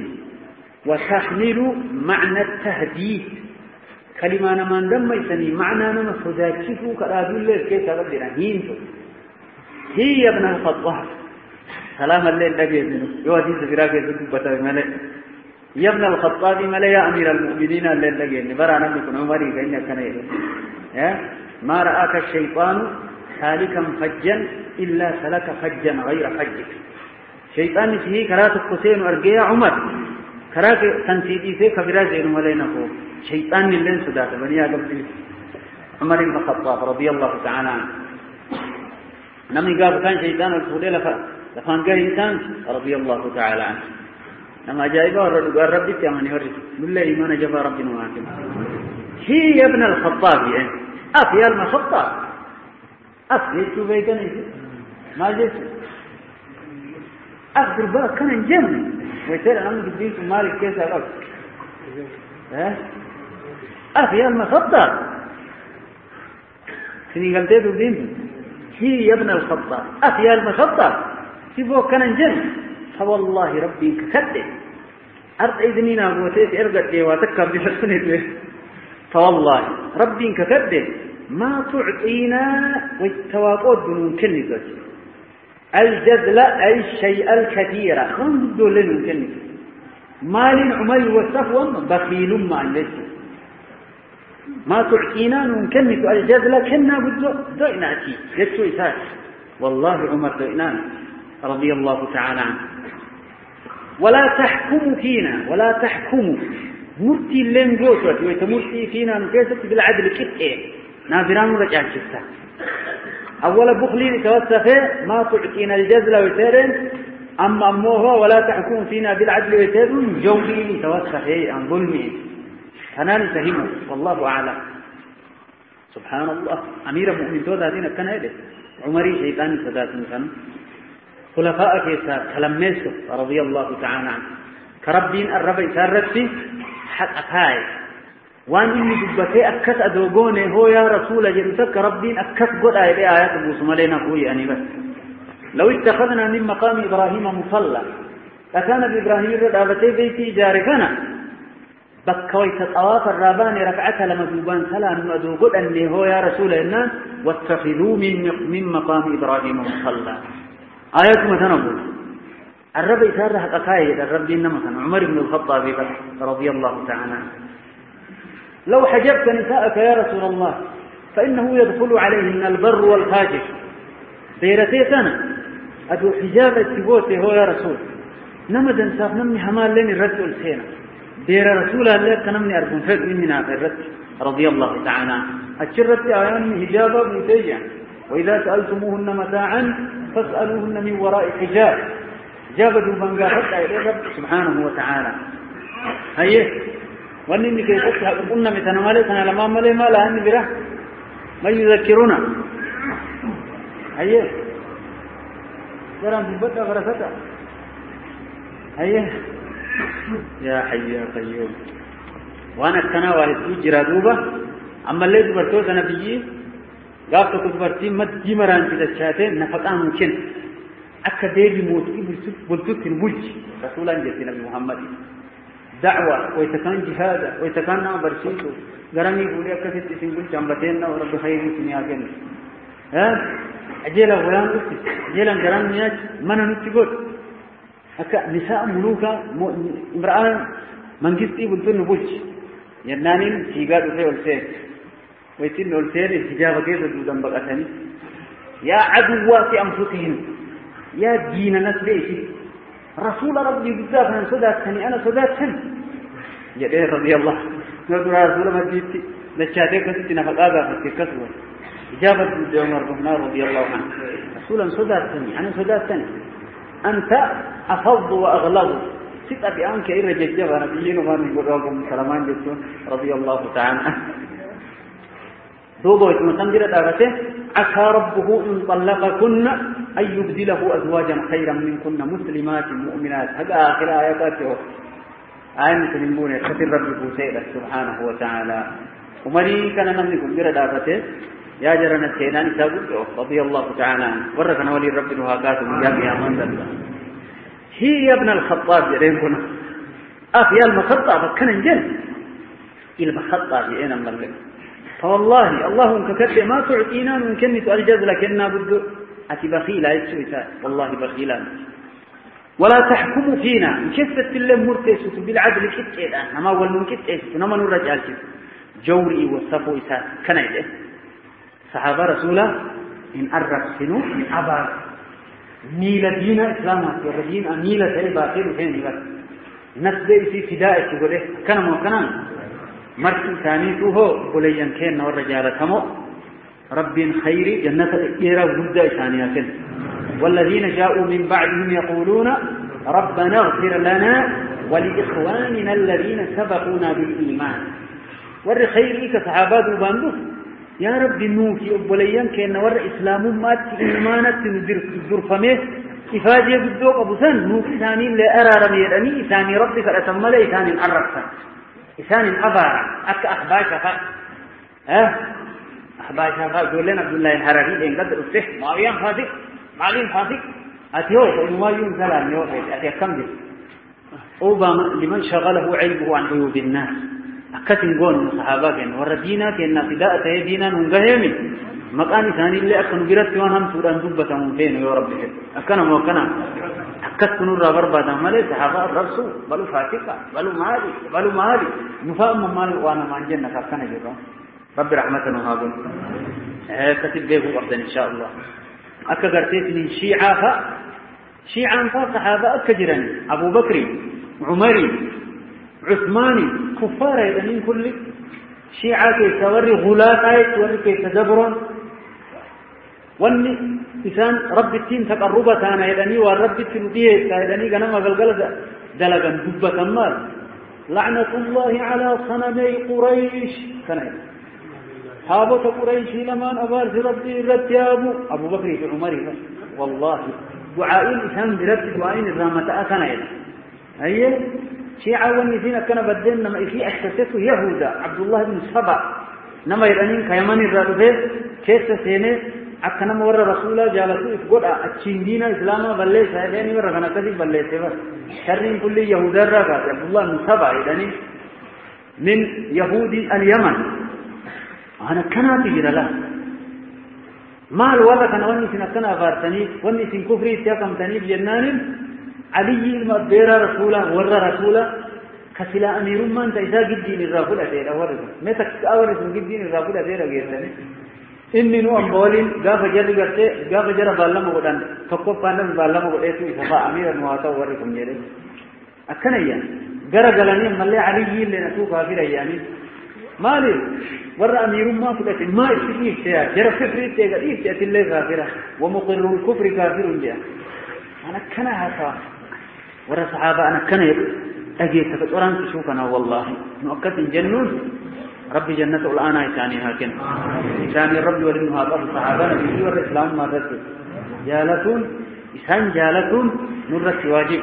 وتحمل معنى التهديد كلمة من دم يسني معنى ما فذاكشفوا كرادو الله كيف ربنا هينتو هي يا ابن الخطاب سلام الليل لقيت منه يواتي سفراك يسكبة ملئ يا ابن الخطاب ملئ يا أمير المؤمنين الليل لقيت برانا بكم عمري كأنك كان ما رآك الشيطان سالكا فجا إلا سلك فجا غير فجك شيطان فيه كراتك حسين وأرقيا عمر كراك تنسيدي فيه كبيرا زين ولينه شيطان اللين سداته بني آدم عمر بن الخطاب رضي الله تعالى عنه نمي قال كان شيطان الفضيل لفان قال إنسان رضي الله تعالى عنه نما جايبه قال ربي تيامني ورد بالله إيمان جبا ربنا وعاكم هي ابن الخطاب يعني أخي المخطاب أخي شو بيكني ما جيت أخبر بقى كان جن ويصير أنا من جديد مالك كيس أقول أخي المخطاب سني قلت له دين هي ابن الخطاب أخي المخطاب سيبوه كان جن فوالله ربي كسده أرض إذنينا وتيت إرقت لي وتكر بحسنه فوالله ربي كسده ما تعطينا والتواقود ممكن نقول الجذل أي الشيء الكثير خمد للممكن مال عمي والصفوة بخيل ما عندك ما تعطينا ممكن نقول الجذل كنا بدؤنا تي يسوع إساس والله عمر دؤنا رضي الله تعالى عنه ولا تحكم فينا ولا تحكم مرتي لين جوتوت ويتمرتي فينا نكسب بالعدل كتئ نافران رجع كتا أولا بخلي توسفه ما تعطينا الجزل ويترن أما أموه ولا تحكم فينا بالعدل ويترن جولي توسفه عن ظلمه فنال فهمه والله أعلم سبحان الله أمير المؤمنين ذاتين كان هذا عمري شيطان سداتين كان خلفاء كيسا كلميسو رضي الله تعالى عنه كربين الربع سارتي حق هاي وان إني دبتي أكس أدوغوني هو يا رسول جرسك ربين أكس قد آيات بوسم علينا قوي أني بس لو اتخذنا من مقام إبراهيم مصلى لكان بإبراهيم ردابتي بيتي جاركنا بكويت الطواف الرابان ركعتها لمذوبان سلام أدو قد أني هو يا رسول الله واتخذوا من مقام إبراهيم مصلى آيات مثلا الرب يسارح قايد الرب إنما كان عمر بن الخطاب رضي الله تعالى عنه لو حجبت نساءك يا رسول الله فإنه يدخل عليهن البر والفاجر ديرتي سنة أدو حجاب التبوتي هو يا رسول نمد انساف نمني حمال لين الرد والسينة دير رسول الله كنمني أرجون فيك مننا في الرد رضي الله تعالى عنه أتشرت آيان حجابا متيجا وإذا سألتموهن متاعا فاسألوهن من وراء حجاب جابدوا من قاعدت إلى الرب سبحانه وتعالى هيه وأنني كيف قلنا مثلا مالتنا لما مالي ما لا أني بره ما يذكرنا هيه جرام في البدء غرفته هيه يا حي يا قيوم وانا التناوى يجرى دوبة اما اللي دبرتوز نبيي قابتو كدبرتين مد جمران في الشاتين نفقان ممكن اكا ديبي موتي بلتوت البلج رسولا جيسي نبي محمد دعوة ويتكان جهادا ويتكان نام برشيسو قرامي بولي اكا ست اسم بلج عمبتين ورب خير سنياكين أجيلا غلام أختي أجيلا جرام نياج منا نتقول أكا نساء ملوكا امرأة منجستي بلتون نبوش ينانين تيغاد وفي والسير ويتين والسير الحجابة كيف تدودن بقتني يا عدوات أنفسهم يا دين نسبيتي رسول ربي بالذات صداتني أنا صداتني يديه رضي الله نقول رسول مجيبتي لشاتيك ستنا فقاقا فتكسوا إجابة عمر بن رضي الله عنه رسولا صداتني أنا صداتني أنت أفض وأغلظ ستة بأنك إن رججب نبيين وما نقول ربهم سلمان جسون رضي الله تعالى عنه دوبوا يتمسنجر دابته عسى ربه إن طلقكن أن يبدله أزواجا خيرا منكن مسلمات مؤمنات هذا آخر آيات آية مسلمون يكتر ربي بوسيلة سبحانه وتعالى ومري كان نملكم جرى دابته يا جرنا السيدان سابق رضي الله تعالى عنه ورثنا ولي رب الوهاكات من جامعة من ذلك هي يا ابن الخطاب يرينكنا يا المخطاب كان انجل المخطاب أين الملك فوالله اللهم ككد ما تعطينا ممكن تأجز لكننا بد أتي بخيلا يتسويتا والله بخيلا ولا تحكموا فينا كسرت الله مرتسس بالعدل كتئا نما ولن كتئس نما نرجع جوري والصفو إساس كان يده صحابة رسوله إن أرق سنو أبا نيل دين إسلامات ودين نيل سعي باقير فين لك نسبة في فدائك يقوله كان موكنا مرسل ثاني توهو بليان كين نور رجالة كمو رب خير جنة إيرا وجودة ثانية والذين جاءوا من بعدهم يقولون ربنا اغفر لنا ولإخواننا الذين سبقونا بالإيمان ور خيري كصحابات وباندو يا رب نوكي أبوليان كأن ور إسلام مات إيمانات ندر فمه إفاجة بدوق أبو سن نوكي ثاني لا أرى رميرني ثاني ربك أتمل ثاني أرقصا ثاني أبار أك أخباشها أخباشها جولنا عبد الله الحراري إن قدر الصح معين فاسق معلم فاسق أتيوه ما يوم سلام يوه أتي كم دي أوبا لمن شغله علمه عن عيوب الناس أكتن قول من صحابة كأن وردينا كأن فداء تهدينا ننقهمي مكان ثاني اللي أكن برد وانهم سوران دبة ممتين يا رب أكنا موكنا أكتن الرا بربادا مالي صحابة الرسول بلو فاتقة بلو مالي نفاهم مال وانا مانجن نكاكنا جدا رب رحمتنا هذا كتب به أبدا إن شاء الله أكا قرتيت من شيعة صحابة أكجرني أبو بكر عمري عثماني كفار يدنين كل شيعة كي توري غلاة توري كي تدبرون واني إسان رب التين تقربة أنا يدني والرب التين ديه يدني قنما قلقلة دلقا دبة مال لعنة الله على صنمي قريش كان حابة قريش لمن أبارس ربي رد يا أبو بكر في عمري والله دعائي الإسان برد دعائي الرامة أكنا أيه شيعة ونسينا كان بدلنا ما في أسسته يهودا عبد الله بن سبع نما يرانين كيمان الرابطة كيف سينه أكنا مور رسوله جالسوا يقول أتشيندينا إسلاما بلّي سائلين ورغنا كذي بلّي سبا شرين كل يهودا رغا عبد الله بن سبع يرانين من يهودي اليمن أنا كنا تجرى له مال ولا كان ونسينا كنا فارتني ونسين كفري تياكم تني بجنان علي المبير رسولا ور رسولا كسلا أمير من تيسا جدين الرافل أتير أورد ما تكأورد من جدين الرافل أتير أجيرتني إني نو أمبولين جاف جرى قرتة جاف جرى بالله مقدان تقوى فاندم بالله مقدان إسحاق أمير نواتا وركم جرى أكنيا جرى جلاني ملء علي لنا تو كافر أيامي مالي ور أمير ما فلت ما إستيق سيا جرى كفر إستيق إستيق الله كافرة ومقر الكفر كافر جاء أنا كنا هذا ور صحابة أنا كنا أجي تفتوران تشوفنا والله مؤكد جنون ربي جنة الآن إساني هكذا إساني ربي ولنها أبو الصحابة نبيه والإسلام ما رد جالتون إسان جالتون نرد واجب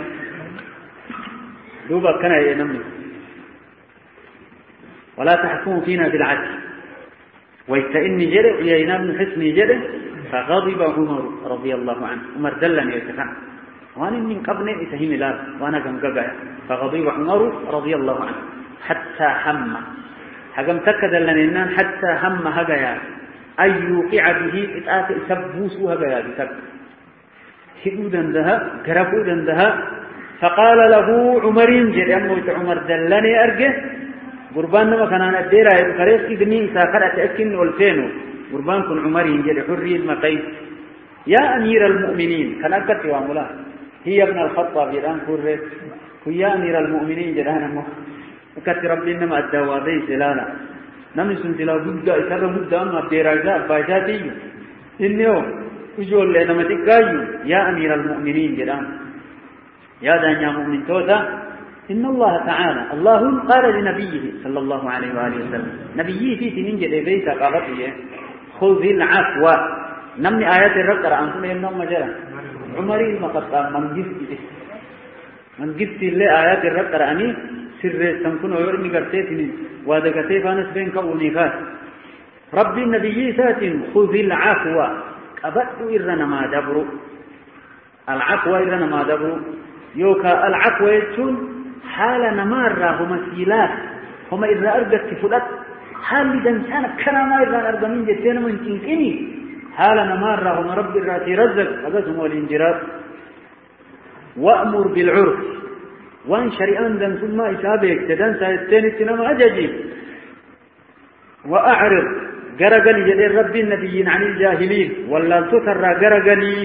دوبا كنا ينمي ولا تحكموا فينا بالعدل ويستئني جرع يينا بن حسني جرع فغضب عمر رضي الله عنه عمر دلني يتفهم وانا من قبل إسهيم الأرض وانا كم قبع فغضب عمر رضي الله عنه حتى هم حقم تكد لنا حتى هم هجايا أن يوقع به إتآت سبوس هجايا بسب حدودا ذها قرفودا ذها فقال له عمرين جل أموت عمر دلني أرجه قربان ما كان الديرة كريس إذني ساكر أتأكن والفينو قربان كن عمرين جل حري المقيس يا أمير المؤمنين كان أكت واملا هي ابن الخطاب الآن كرت يا أمير المؤمنين جل أنا أكت ربي إنما الدوابي سلالا نمس سلا بدا إسر بدا ما الديرة باجاتي إنه وجول لنا متكايو يا أمير المؤمنين جل يا دنيا مؤمن تودا إن الله تعالى الله قال لنبيه صلى الله عليه وآله وسلم نبيه في سنين جدي بيتا قابطه خذ العفو نمني آيات الرقر أنتم يمنون مجرى عمري المقطع من جفت اللي آيات الرقر أني سر سنكون ويرمي قرتيتني وهذا كتيف أنس بين كوني خاس ربي النبي سات خذ العفو قبضت إرنا ما دبرو العفو إرنا ما دبرو يوكا العفو يتون حال نمارة هم سيلات هم إذا أرجت كفلت حال دنسان كرما إذا أرجع من جتنا من تنكني حال نمارة هم رب الراتي رزق أقسم والإنجرات وأمر بالعرف وان شريان دن ثم إسابك تدن سايستين التنم أججي وأعرض قرقني جدير رب النبيين عن الجاهلين ولا تترى قرقني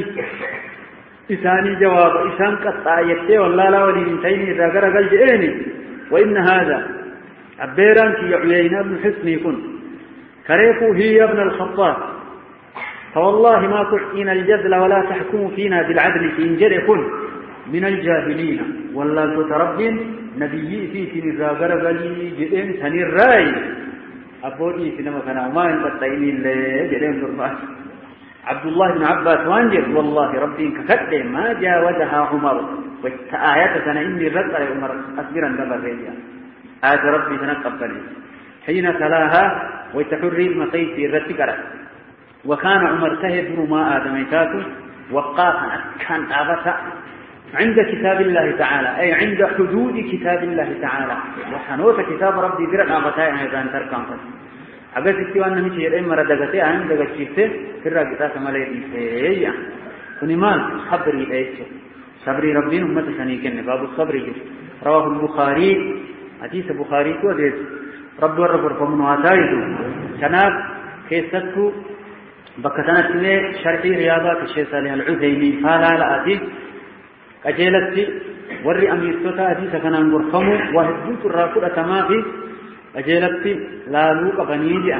إساني جواب إسان قطع يكتي والله لا ولي من تيني إذا قرقل جئيني وإن هذا عبيران في عيينا بن حسن يكون كريفو هي ابن الخطاب فوالله ما تحقين الجزل ولا تحكموا فينا بالعدل في إنجل يكون من الجاهلين والله تتربين نبيي في سن إذا قرقل جئين سني الرأي أبودي سنما كان وما ينقطعيني اللي جئين دربات عبد الله بن عباس وانجر والله ربي ككد ما جاوزها عمر وآيات سنة إني رد على عمر أصبرا دبر ريديا آيات ربي تنقبني حين تلاها ويتحري المقيس الرتكرة وكان عمر تهدر ما آدميتاته وقافا كان آبتا عند كتاب الله تعالى أي عند حدود كتاب الله تعالى وحنوت كتاب ربي ذرع آبتا أيضا تركان أجل استوان نمشي يرأي مرة دقتي عن دقتشيفته في الرقطة سمالي إيسيا ونمال صبري إيسي صبري ربين أمة سنيكين باب الصبر رواه البخاري حديث البخاري كوديس رب ورب فمن واتايدو شناب كيستكو بكتنا سنة شرحي رياضة الشيخ صالح العثيمي فالا لآتي أجيلتي وري أميرتوتا حديث كان غرفمو وهدوت الراكود أتماغي أجيلتي لا لوك بنيجي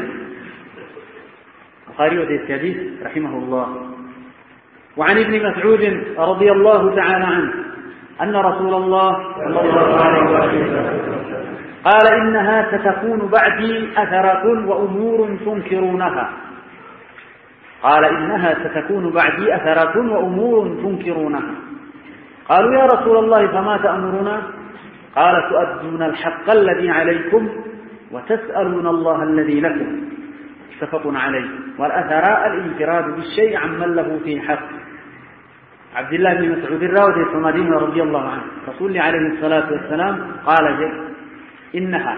بخاري وديس حديث رحمه الله وعن ابن مسعود رضي الله تعالى عنه أن رسول الله صلى الله عليه وسلم قال إنها ستكون بعدي أثرة وأمور تنكرونها قال إنها ستكون بعدي أثرة وأمور تنكرونها قالوا يا رسول الله فما تأمرنا قال تؤدون الحق الذي عليكم وتسألون الله الذي لكم متفق عليه والأثراء الانفراد بالشيء عمن له فيه حق عبد الله بن مسعود الراودي الحمدين رضي الله عنه رسول عليه الصلاة والسلام قال إنها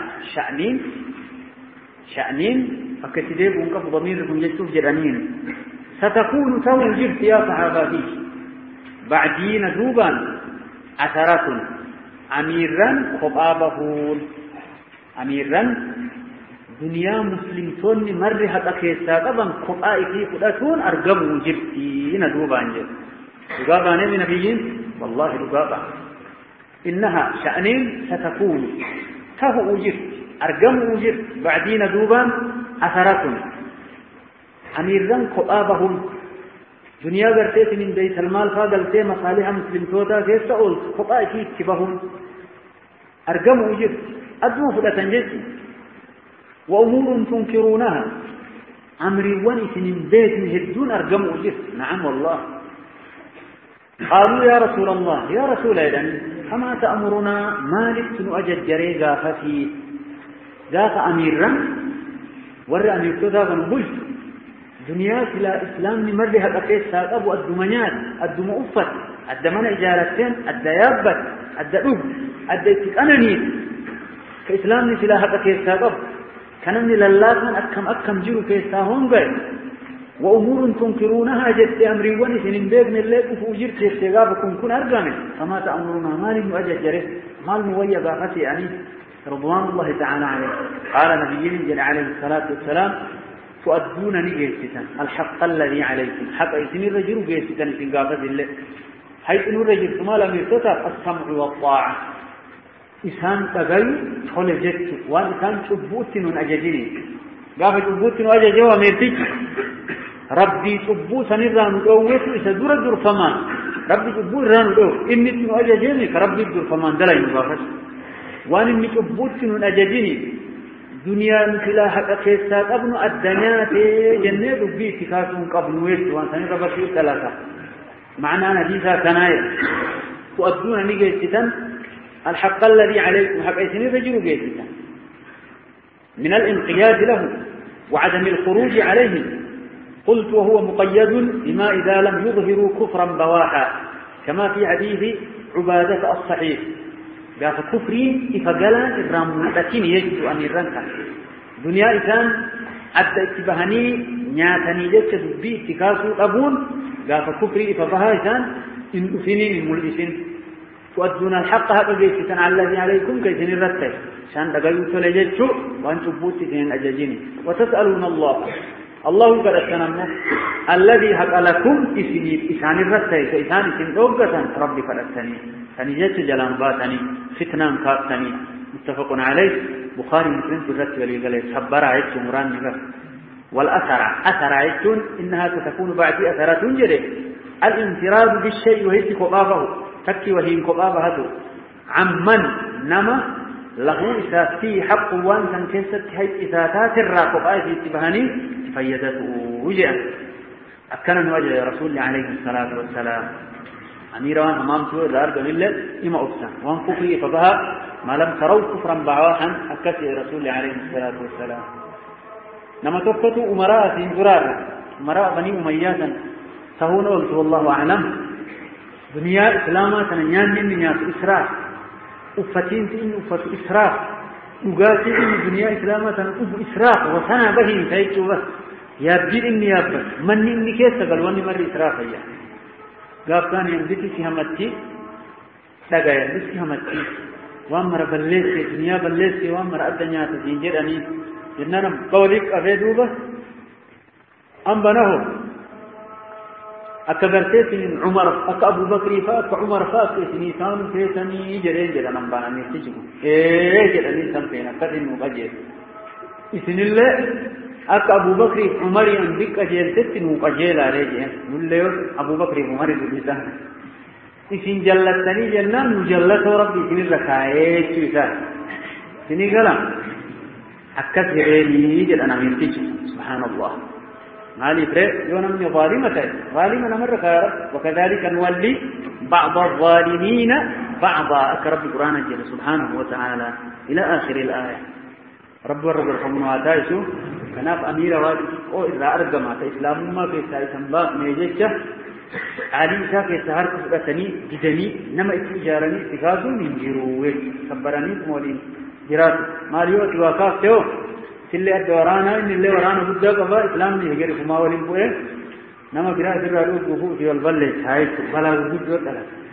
شأنين فكتديب ونقف ضميركم جدتوف جرانين ستكون توجد يا صحاباتي بعدين ذوبا أثرة أميرا خبابهون أميرا دنيا مسلمتون مرها تكيسا طبعا خبائي قدتون أرقموا جبتين دوبان جب دوبان من نبيين والله دوبان إنها شأنين ستكون تهو جبت أرقموا جبت بعدين دوبان أثرة أميرا خبابهون دنيا قرتي من بيت المال فقلتي مصالح مسلم توتا كيسا أول خطائي كبهم أرقموا جد أدموا فلة جد وأمور تنكرونها أمري ونس من بيت هدون أرقموا جد نعم والله قالوا يا رسول الله يا رسول الله فما تأمرنا مالك نؤجد جريقا فتي ذاك أميرا ور أمير توتا فنبلت دنيا إلى إسلام نمرها الأقيس أبو الدمنيات الدمؤفت الدمن إجارتين الديابت الدؤب الديتك أنني كإسلام نسلاها الأقيس أبو كانني للاتان أكم جيرو كيساهم غير وأمور تنكرونها جدت أمري ونسن بيقن الليل فوجر كيستغابكم كن أرقامي فما تأمرنا مال مؤجد جريس مال مويا باقتي يعني رضوان الله تعالى عليه قال نبينا عليه الصلاة والسلام تؤدون نجيستا الحق الذي عليكم حق إسن الرجل جيستا في قافة الله حيث إن الرجل ثم لم يرتطر السمع والطاعة إسان تغير تقول جدت وإسان تبوت من أججني قافة تبوت من أججني وميرتك ربي تبوت نران الأوت إسا دور الدور فمان ربي تبوت نران الأوت إني من أججني فربي الدور فمان دلائي مبافش وإني تبوت من أججني دنيا مثلا حق كيسا قبل الدنيا في جنة ربي اتكاسون قبل ويت وانسان ربطي ثلاثة معنى نبيسا كناية تؤدون نجيستا الحق الذي عليكم حق إسني رجل جيستا من الانقياد له وعدم الخروج عليه قلت وهو مقيد بما إذا لم يظهروا كفرا بواحا كما في حديث عبادة الصحيح قاف كفري إفقالا إبرام لكن يجب أن يرنك دنيا إسان أدى اتباهني نياتني جدت دبي اتكاسو أبون قاف كفري إفقاها إسان إن أسنين الملئسين تؤدون الحق هذا جيسا على الذي عليكم كيسن الرتب شان دقيوت لجدتو وأن تبوتين أجاجيني وتسألون الله قد أتنمه الذي حق لكم إسان الرتب كإسان إسان دوقة ربي فلتني فنجت جلان باتني فتنان كاتني متفق عليه بخاري مسلم ترتب لي قال صبر عيت مران نغف والأثر عيت إنها ستكون بعد أثرات جري الانفراد بالشيء وهي كبابه تكي وهي كبابه عمن نما له إساتي حق وانسا كيست هي إساتات الراقبات في اتبهاني فيدته وجه أكنا وجه رسول الله عليه الصلاة والسلام أميران أمامته الأرض لله إما أفسا وان كفري فبها ما لم تروا كفرا بعواحا أكثر رسول الله عليه الصلاة والسلام نما تفتوا أمراء سنجرارا أمراء بني أمياتا سهون قلت والله أعلم دنيا إسلاما سننيان من نياس إسراف أفتين تين أفت إسراف أقاتل إن دنيا إسلاما سنأف إسراف وسنا بهم تيجوا بس يابدي إني يابد من إني كيس تقل واني مر إسراف إياه قاب كان ينبتي سهمتي لقى ينبتي سهمتي وامر بلسي دنيا بلسي وامر الدنيا تجنجر أني جنانا قوليك أفيدوبة أم بناه أكبرتي من عمر أبو بكر فاك عمر فاك سنيسان فيتني جرين جرين أم بنا نستجب جرين سنفينا كذن مبجر إسن الله أبو بكر عمر ينبك أجيلتت مبجر عليه نقول أبو بكر عمر بلسان إسن جلتني جنان مجلت ربي سن الركاية شويسان سني قلم أكثرني جد أنا نستجب سبحان الله مالي فريق يوم من ظالمة نمر خيرا وكذلك نولي بعض الظالمين بعضا أكرب القرآن الجل سبحانه وتعالى إلى آخر الآية رب الرحمن واتايسو كناف أمير وادي أو إذا أرقمات إسلام ما في سايسان باق ميجيشة علي إسا في سهر كفتني جدني نما إتجارني اتخاذو من جيروه صبراني مولين جرات ماليو اتواقاف تيو اللي أدورانا إن اللي ورانا بده قبا إسلام يجري فما ولين بوه نما برا سر على الوقوف في البلد هاي بلا وجود ولا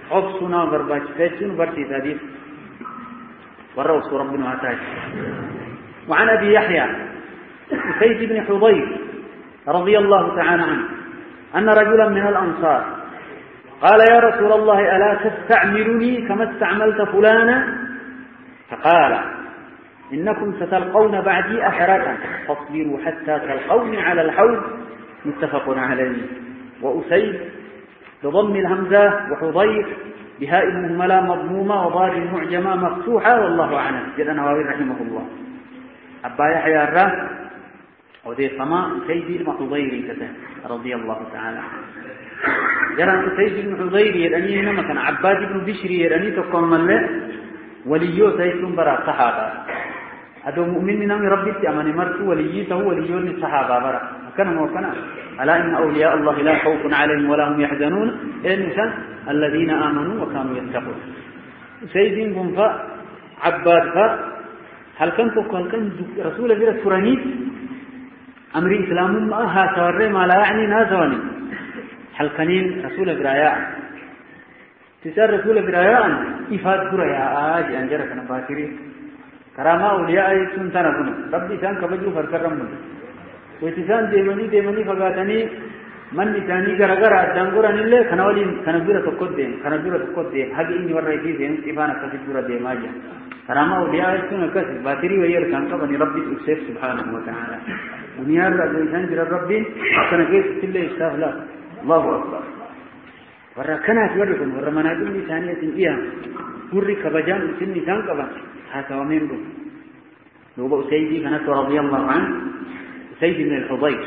عبسنا برباج فيتون برتي تاديف والرؤوس ربنا عتاج. وعن أبي يحيى سيد بن حضير رضي الله تعالى عنه أن رجلا من الأنصار قال يا رسول الله ألا تستعملني كما استعملت فلانا؟ فقال إنكم ستلقون بعدي أثرة فاصبروا حتى تلقوني على الحوض. متفق عليه. وأسيد بضم الهمزة وحضير بهاء المهملة مضمومة وضاد المعجمة مفتوحة والله أعلم. جل النووي رحمه الله. أبا يحيى الراس ودي سماء سيد بن حضير كذا رضي الله تعالى عنه. جرى سيد بن حضير يراني نما كان عباد بن بشر يراني تقوم له وليو سيد برا صحابة هذا مؤمن من ربي أماني مرت وليه وليو الصحابة برا كان ألا إن أولياء الله لا خوف عليهم ولا هم يحزنون إنسان الذين آمنوا وكانوا يتقون. سيد بن عباد هل كنت رسول الله فراني أمر إسلام ما هاتوري ما لا يعني نازوني هل كنين رسول برايا تسار رسول برايا إفاد برايا آج أنجرك نباتري كراما أولياء سنتنا بنا ربي سان كبجو فركرم بنا وتسان ديمني فقاتني من نتاني غرغر أدانغورا نille kanabira tokko dem hagi inni warra ideen ifana kasibura demaja karama awliya sunna kasi batiri wayar kan qabani rabbi usef subhanahu wa ta'ala dunyar rabbi jira rabbi kana kes tille istahla Allahu akbar warra kana warra warra manaqib ni thaniyatin iya gurri kabajan tinni tan qaba hata wamendu loba sayyidi kana radiyallahu anhu sayyid ibn al-hudayr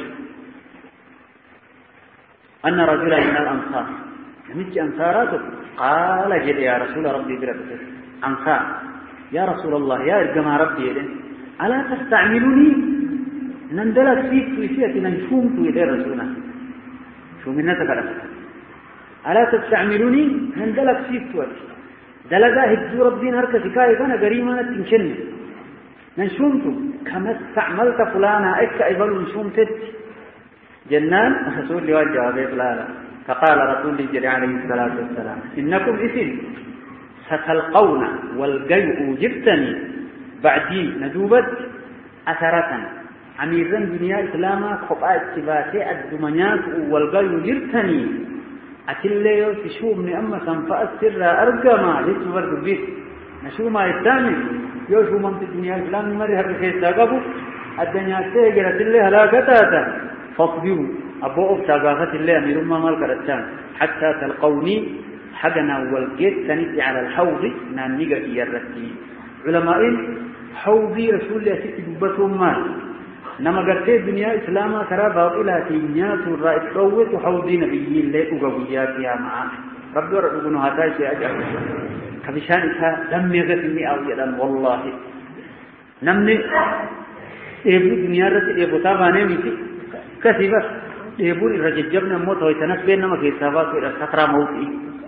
أن رجلا من الأنصار مجي أنصاراته قال جل يا رسول ربي بربك أنصار يا رسول الله يا إرجما ربي ألا تستعملني نندلك فيك ويسيك ننشومت إلى رسولنا شو من نتكلم ألا تستعملني نندلك فيك ويسيك دلقا هدو ربي نركز كاي كان قريما تنشن ننشومت كما استعملت فلانا إك أيضا نشومتت جنان رسول الله جوابه لا فقال رسول الله عليه الصلاة والسلام إنكم إثم ستلقون والجيء جبتني بعدي ندوبت أثرة عميرا دنيا إسلاما خطأ اتباتي الدمنيات والجيء جبتني أتلي تشوف من أما سنفأ السر أرقما لتبرد بيت نشوف ما يستامل يوشو من الدنيا الإسلام مريها بخير تاقبوا الدنيا تهجرت الله لا كتاتا فاصبروا أبو أبتغاثة الله أمير ما مالك الرسان حتى تلقوني حقنا والجيت تنسي على الحوض نانيقا إيا الرسي علماء حوضي رسول الله ستي ببتهم مال نما قلت الدنيا إسلاما ترى باطلة تينيات الرائد روت حوضي نبيين ليك وقويات يا معاه رب ورقبنا هاتاي شيء أجل كبشان إسها لم يغثني أو يدن والله نمني إبن الدنيا رسي إبتا غاني ميتي كثيرا يقول الرججبنا موت ويتنس بيننا ما في سافات إلى سكرة موتي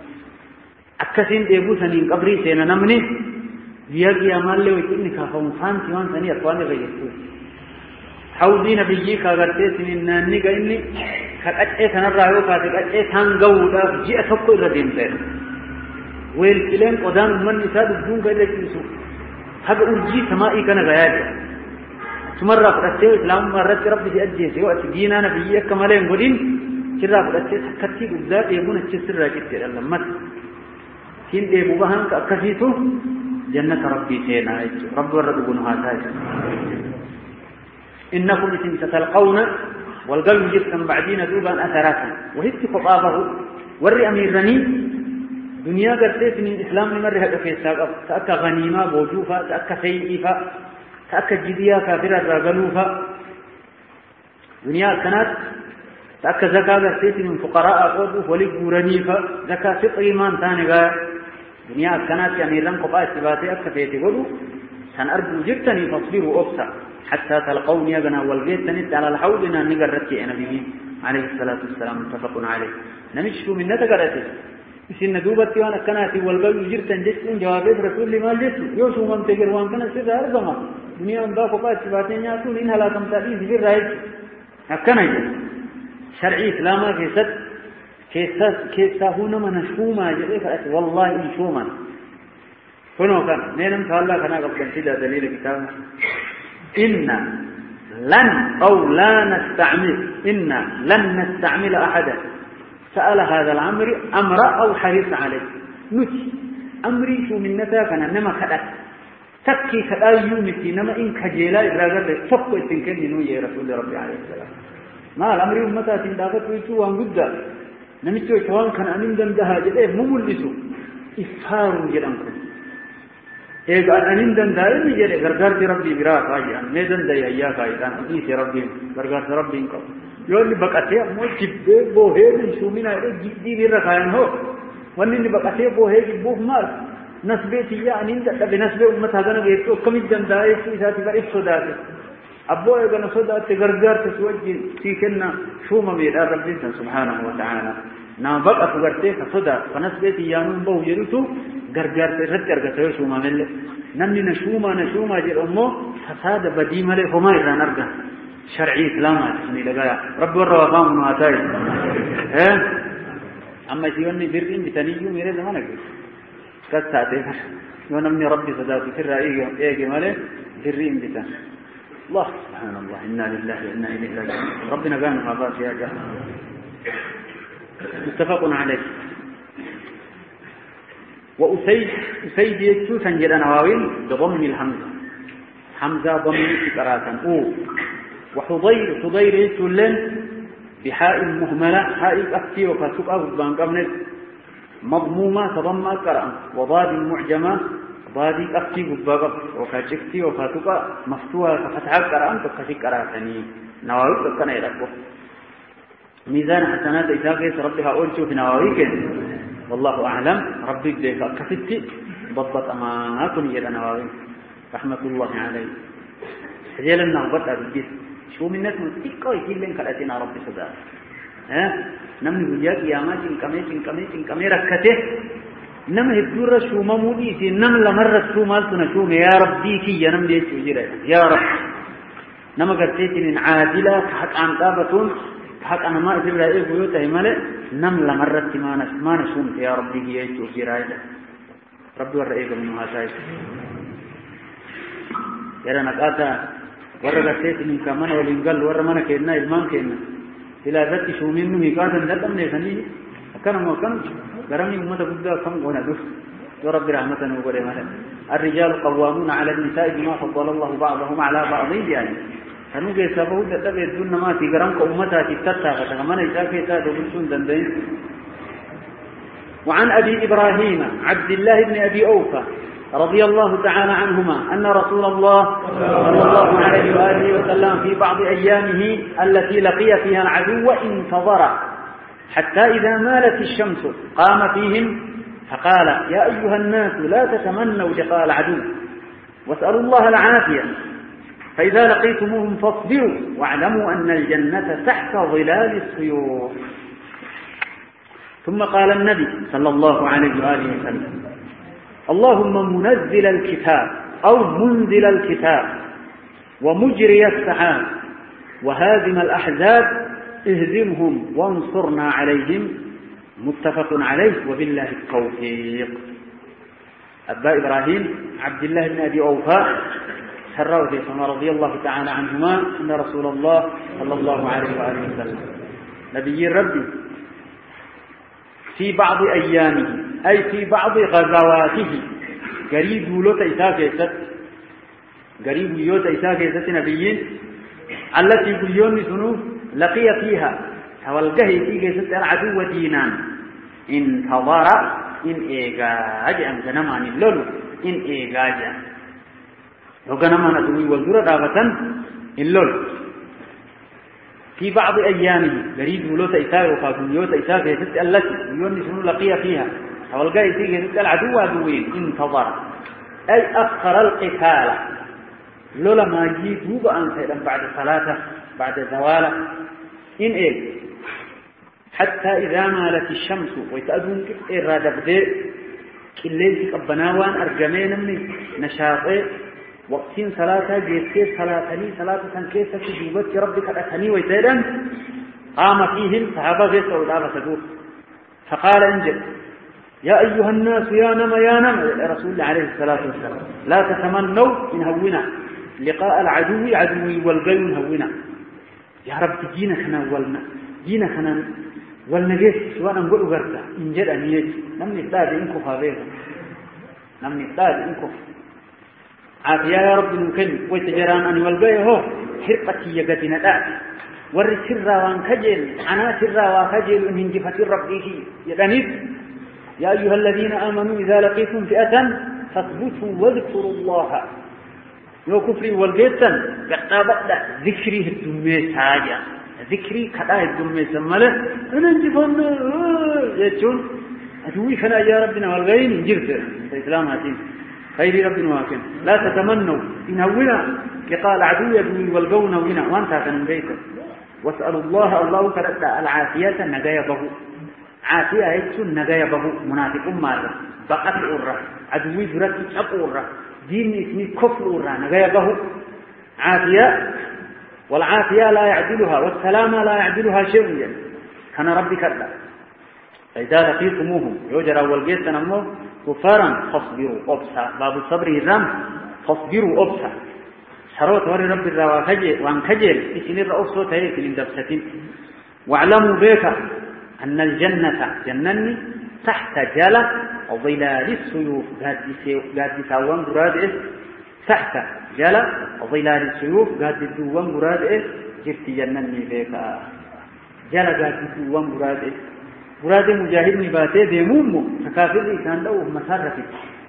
أكثر يقول سنين قبري سينا نمني زيادة أمال له ويتني كافون فان تيوان سني أطوان الرججبون حوضي نبيك أغرتي سنين ناني قايني كأجئ سنرعيو كاتك أجئ تانقودا جئ سبقو إلى دين بير ويلكلين قدام من نساد الدون قايدة جنسو حق أرجي سمائي كان غيالي تمرة فرأسيه إسلام مرة ربي سيأجيه سيوات دينا نبيك كمالين قدين كرة فرأسيه سكتي قبضاء يبون التسر راجل الله مات كين ديبو بهان كأكسيته جنة ربي سينا رب ورقبون هاتاج إنكم إثم ستلقون والقلب جبتم بعدين دوبا أثراتا وهبت خطابه وري أميرني دنيا قرتيت من إسلام مرها كفيسا تأكى غنيمة بوجوفا تأكى سيئفا تأكد جديا كافرة راغلوفا دنيا كانت تأكد زكاة غرتيت من فقراء قوضو ولي قورنيفا زكاة فطري مان تانيغا دنيا كانت أميران قباء استباتي أكفيتي قولو سن أرجو جبتني فاصبروا أبسا حتى تلقوني أغنى والغيت تنت على الحوضنا نقرتي نبيه عليه الصلاة والسلام متفق عليه نمشوا من نتقرتي إسن دوبتي وانا كانتي والقلب جرتن جسن جوابات رسول الله مال جسن يوسو من تقر وان كان سر أرزما دنيا انبا قبات سباتين ياتون إنها لا تمتالين في الرأيك أكنا شرعي إسلاما في ست كيسا هنا من شوما جئ والله إن شوما هنا كان نينم قال كان قبل كده دليل كتاب إن لن أو لا نستعمل إن لن نستعمل أحدا سأل هذا الأمر أمر أو حريص عليه نتي أمري شو من نتاك أنا نما كذا تكي كذا يومتي نما إن كجيلا إدراجات فقط تنكن منو يا رسول ربي عليه السلام ما الأمر متى تندافع ويشو وانجدا نمشي شوان كان أمين دم جهاز إيه مملسو إفهار جدامكم إيه قال أمين دم دايم يجري غرغر ربي براء كايان ميدان دايا يا كايان إيه ربي غرغر ربي إنكم يقول لي بقتيه مو جبه بوهي شو منا جدي بيرا كايان هو ونني بقتيه بوهي جبوه مال نسبتي يعني أنت تبي نسبة أمة هذا نبيتو كم الدم دايم في ذاتي بعيد صداته أبوه يقول صدق تغرغر تسوجي فيكنا شو ما بيد ربي سبحانه وتعالى نعم بقى فغرتك صدق فنسبتي يانون بو يرتو غرغر ترغر شو ما مل نمني نشوما جل أمه فساد بديم له هما إذا نرجع شرعي إسلام يعني لقى رب الروافام ونواتاي أما شيء بيرين بتنيجو ميرة زمانك كساتة ونمني ربي صدق في الرأي إيه ماله بيرين بتن الله سبحان الله إنا لله وإنا إليه راجعون ربنا قال ما باس يا جماعة متفق عليه وأسيد يجو سنجد نواوين بضم الحمزة حمزة ضم قراءة وحضير يجو لن بحاء مهملة حاء أفتي وفاتوك أفضان قبنت مضمومة تضم قراءة وضاد معجمة بادي أفتي بباب وكاشكتي وفاتوكا مفتوحة فتحة قرآن تكشي قرآني نواوي تكنا يركب ميزان حسنات إساقية ربها أولشو في نواويك والله أعلم ربي ديك كفتي ضبط أماكن يد نواوي رحمة الله عليه حجيل النهبط أبديس شو من الناس مستيقوا يكيل لين كالأتنا ربي صدار نمني بجاك يامات إنكمي ركته نم هدور شو ممودي في نم لمر شو مالتنا شو يا ربي كي ينم ليش وجرا يا رب نم قرتين عادلة حق عن قابتون حق أنا ما أدري رأيه بيوته ماله نم لمر ما نشوم يا ربي كي يجي وجرا رب ورأيه من هذا يا نقاتا ورقتين كمان ولينقل ورمنا كنا إلمان كنا إلى ذات شو منه ميقاتا ذاتم نسني كنا ما كنا برامي أمة بودا كم قونا دوس ورب رحمتنا وقول ماله الرجال قوامون على النساء بما فضل الله بعضهم على بعض يعني كانوا بيسابوا تتبع دون ما تجرم كأمتها تتتا فتكمن إذا تدرسون دندين وعن أبي إبراهيم عبد الله بن أبي أوفى رضي الله تعالى عنهما أن رسول الله صلى الله عليه وآله وسلم في بعض أيامه التي لقي فيها العدو انتظر حتى إذا مالت الشمس قام فيهم فقال يا أيها الناس لا تتمنوا لقاء العدو واسألوا الله العافية فإذا لقيتموهم فاصبروا واعلموا أن الجنة تحت ظلال السيوف ثم قال النبي صلى الله عليه وآله وسلم اللهم منزل الكتاب أو منزل الكتاب ومجري السحاب وهازم الأحزاب اهزمهم وانصرنا عليهم متفق عليه وبالله التوفيق أبا إبراهيم عبد الله بن أبي أوفى سراوه رضي الله تعالى عنهما أن رسول الله صلى الله عليه وآله وسلم نبي ربي في بعض أيامه أي في بعض غزواته قريب يولوت إساكيست نبيين التي يقولون سنو لقي فيها فوالقه إساكيست العدو دينان انتظر إن إيقاج أن جنمان اللولو إن إيقاج لو جنمان أدوي والدورة دابة اللولو في بعض أيامه قريب يولوت إساكيست التي يقولون سنو لقي فيها فوالقه إساكيست العدو دين انتظر أي أخر القتال لولا ما جيبوب أن سيدا بعد صلاة بعد زوالة إن إيه حتى إذا مالت الشمس ويتأذون إرادة بدء كلين تقبناوان أرجمين من نشاطي وقتين صلاة جيسكي صلاة تنكيسة جوبت ربك الأثني ويتأذن قام فيهم صحابة غير سوداء فسدوه فقال انجل يا أيها الناس يا نم رسول الله عليه الصلاة والسلام لا تتمنوا إن هونا لقاء العدو عدوي والغيون هونا يا رب تجينا خنا ولنا جينا خنا والنجس وانا نقول غرتا إن جد أنيج نمني إحداد إنكو فاضيها نمني إحداد إنكو عافية يا رب نكل ويتجران أن والغيه هو حرقتي يقدنا داعي ور سر وان خجل انا سر وخجل من جفة ربه يدنيت يا ايها الذين امنوا اذا لقيتم فئة فاثبتوا واذكروا الله يو كفري والبيتن قطابدا ذكري الدمي حاجه ذكري كدا الدمي سمله انجفن يچون ادوي كنا يا ربنا والغين جرت الاسلام هاتين خير ربنا واكن لا تتمنوا ان هونا لقاء العدو يدوي والقون ونا وانت كان بيتك واسألوا الله كرد العافية نجايبه عافية يكون نجايبه منافق مرة بقت أورا عدوي فرت أورا دين اسمي كفر أورا نجايبه عافية والعافية لا يعدلها والسلامة لا يعدلها شيء كان ربي كرد فإذا لقيتموهم يوجر أول جيت نمو كفارا فاصبروا أبصى باب الصبر الرم فاصبروا أبصى شروط ور رب الرواخجل وان خجل اسن الرؤوس صوتيه في اندبستين واعلموا بك ان الجنه جنني تحت جلا وظلال السيوف قاد يساوون مراد تحت جلا وظلال السيوف قاد يساوون مراد جبت جنني بك جلا قاد يساوون مراد مجاهد نباته ديموم تكافر كان له مسارته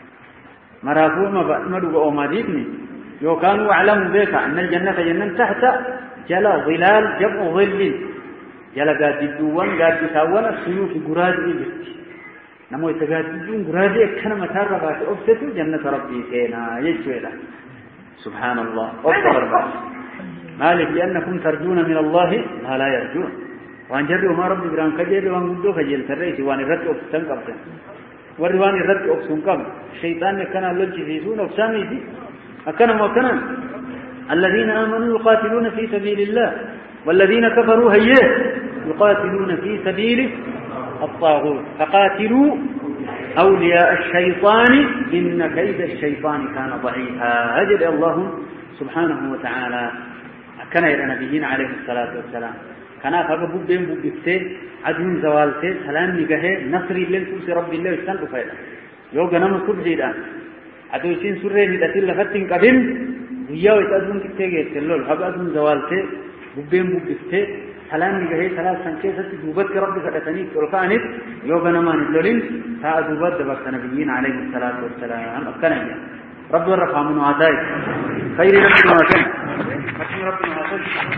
مرافو ما دغ اوماديني يو كانوا اعلموا بك ان الجنه جنن تحت جلا ظلال جمع ظل جلا قاد يدوان قاد يساوون السيوف غراد ايجت نمو يتغادون غراد كان متاربات اوبسته جنه ربي كينا يجويلا سبحان الله اكبر مالك لانكم ترجون من الله ما لا يرجون وان جروا ما ربي بران كجل وان غدو كجل تريسي وان رت اوبسن قبل وروان رت اوبسن قبل شيطان كان لجي فيسون اوبسامي دي أكنم وكنم الذين آمنوا يقاتلون في سبيل الله والذين كفروا هيه يقاتلون في سبيل الطاغوت فقاتلوا أولياء الشيطان إن كيد الشيطان كان ضعيفا أجل الله سبحانه وتعالى كان إلى نبيين عليه الصلاة والسلام كان فقبوا بهم ببكتين عدم زوالتين سلام نقه نصري لنفس رب الله يستنق فإذا يوغنا مصب جيدان أدوشين سورين إذا لفتين قبل وياو يتأذون كتيجي تلول هبأذون زوالته ببين ببسته سلام نجاه ثلاث سنكيسة دوبت ربي فتنيك والقانت يوغنا ما ندلولين فأدوبت دبقت نبيين عليه الصلاة والسلام أبكنا رب الرحمن وعدائك خير ربنا وعدائك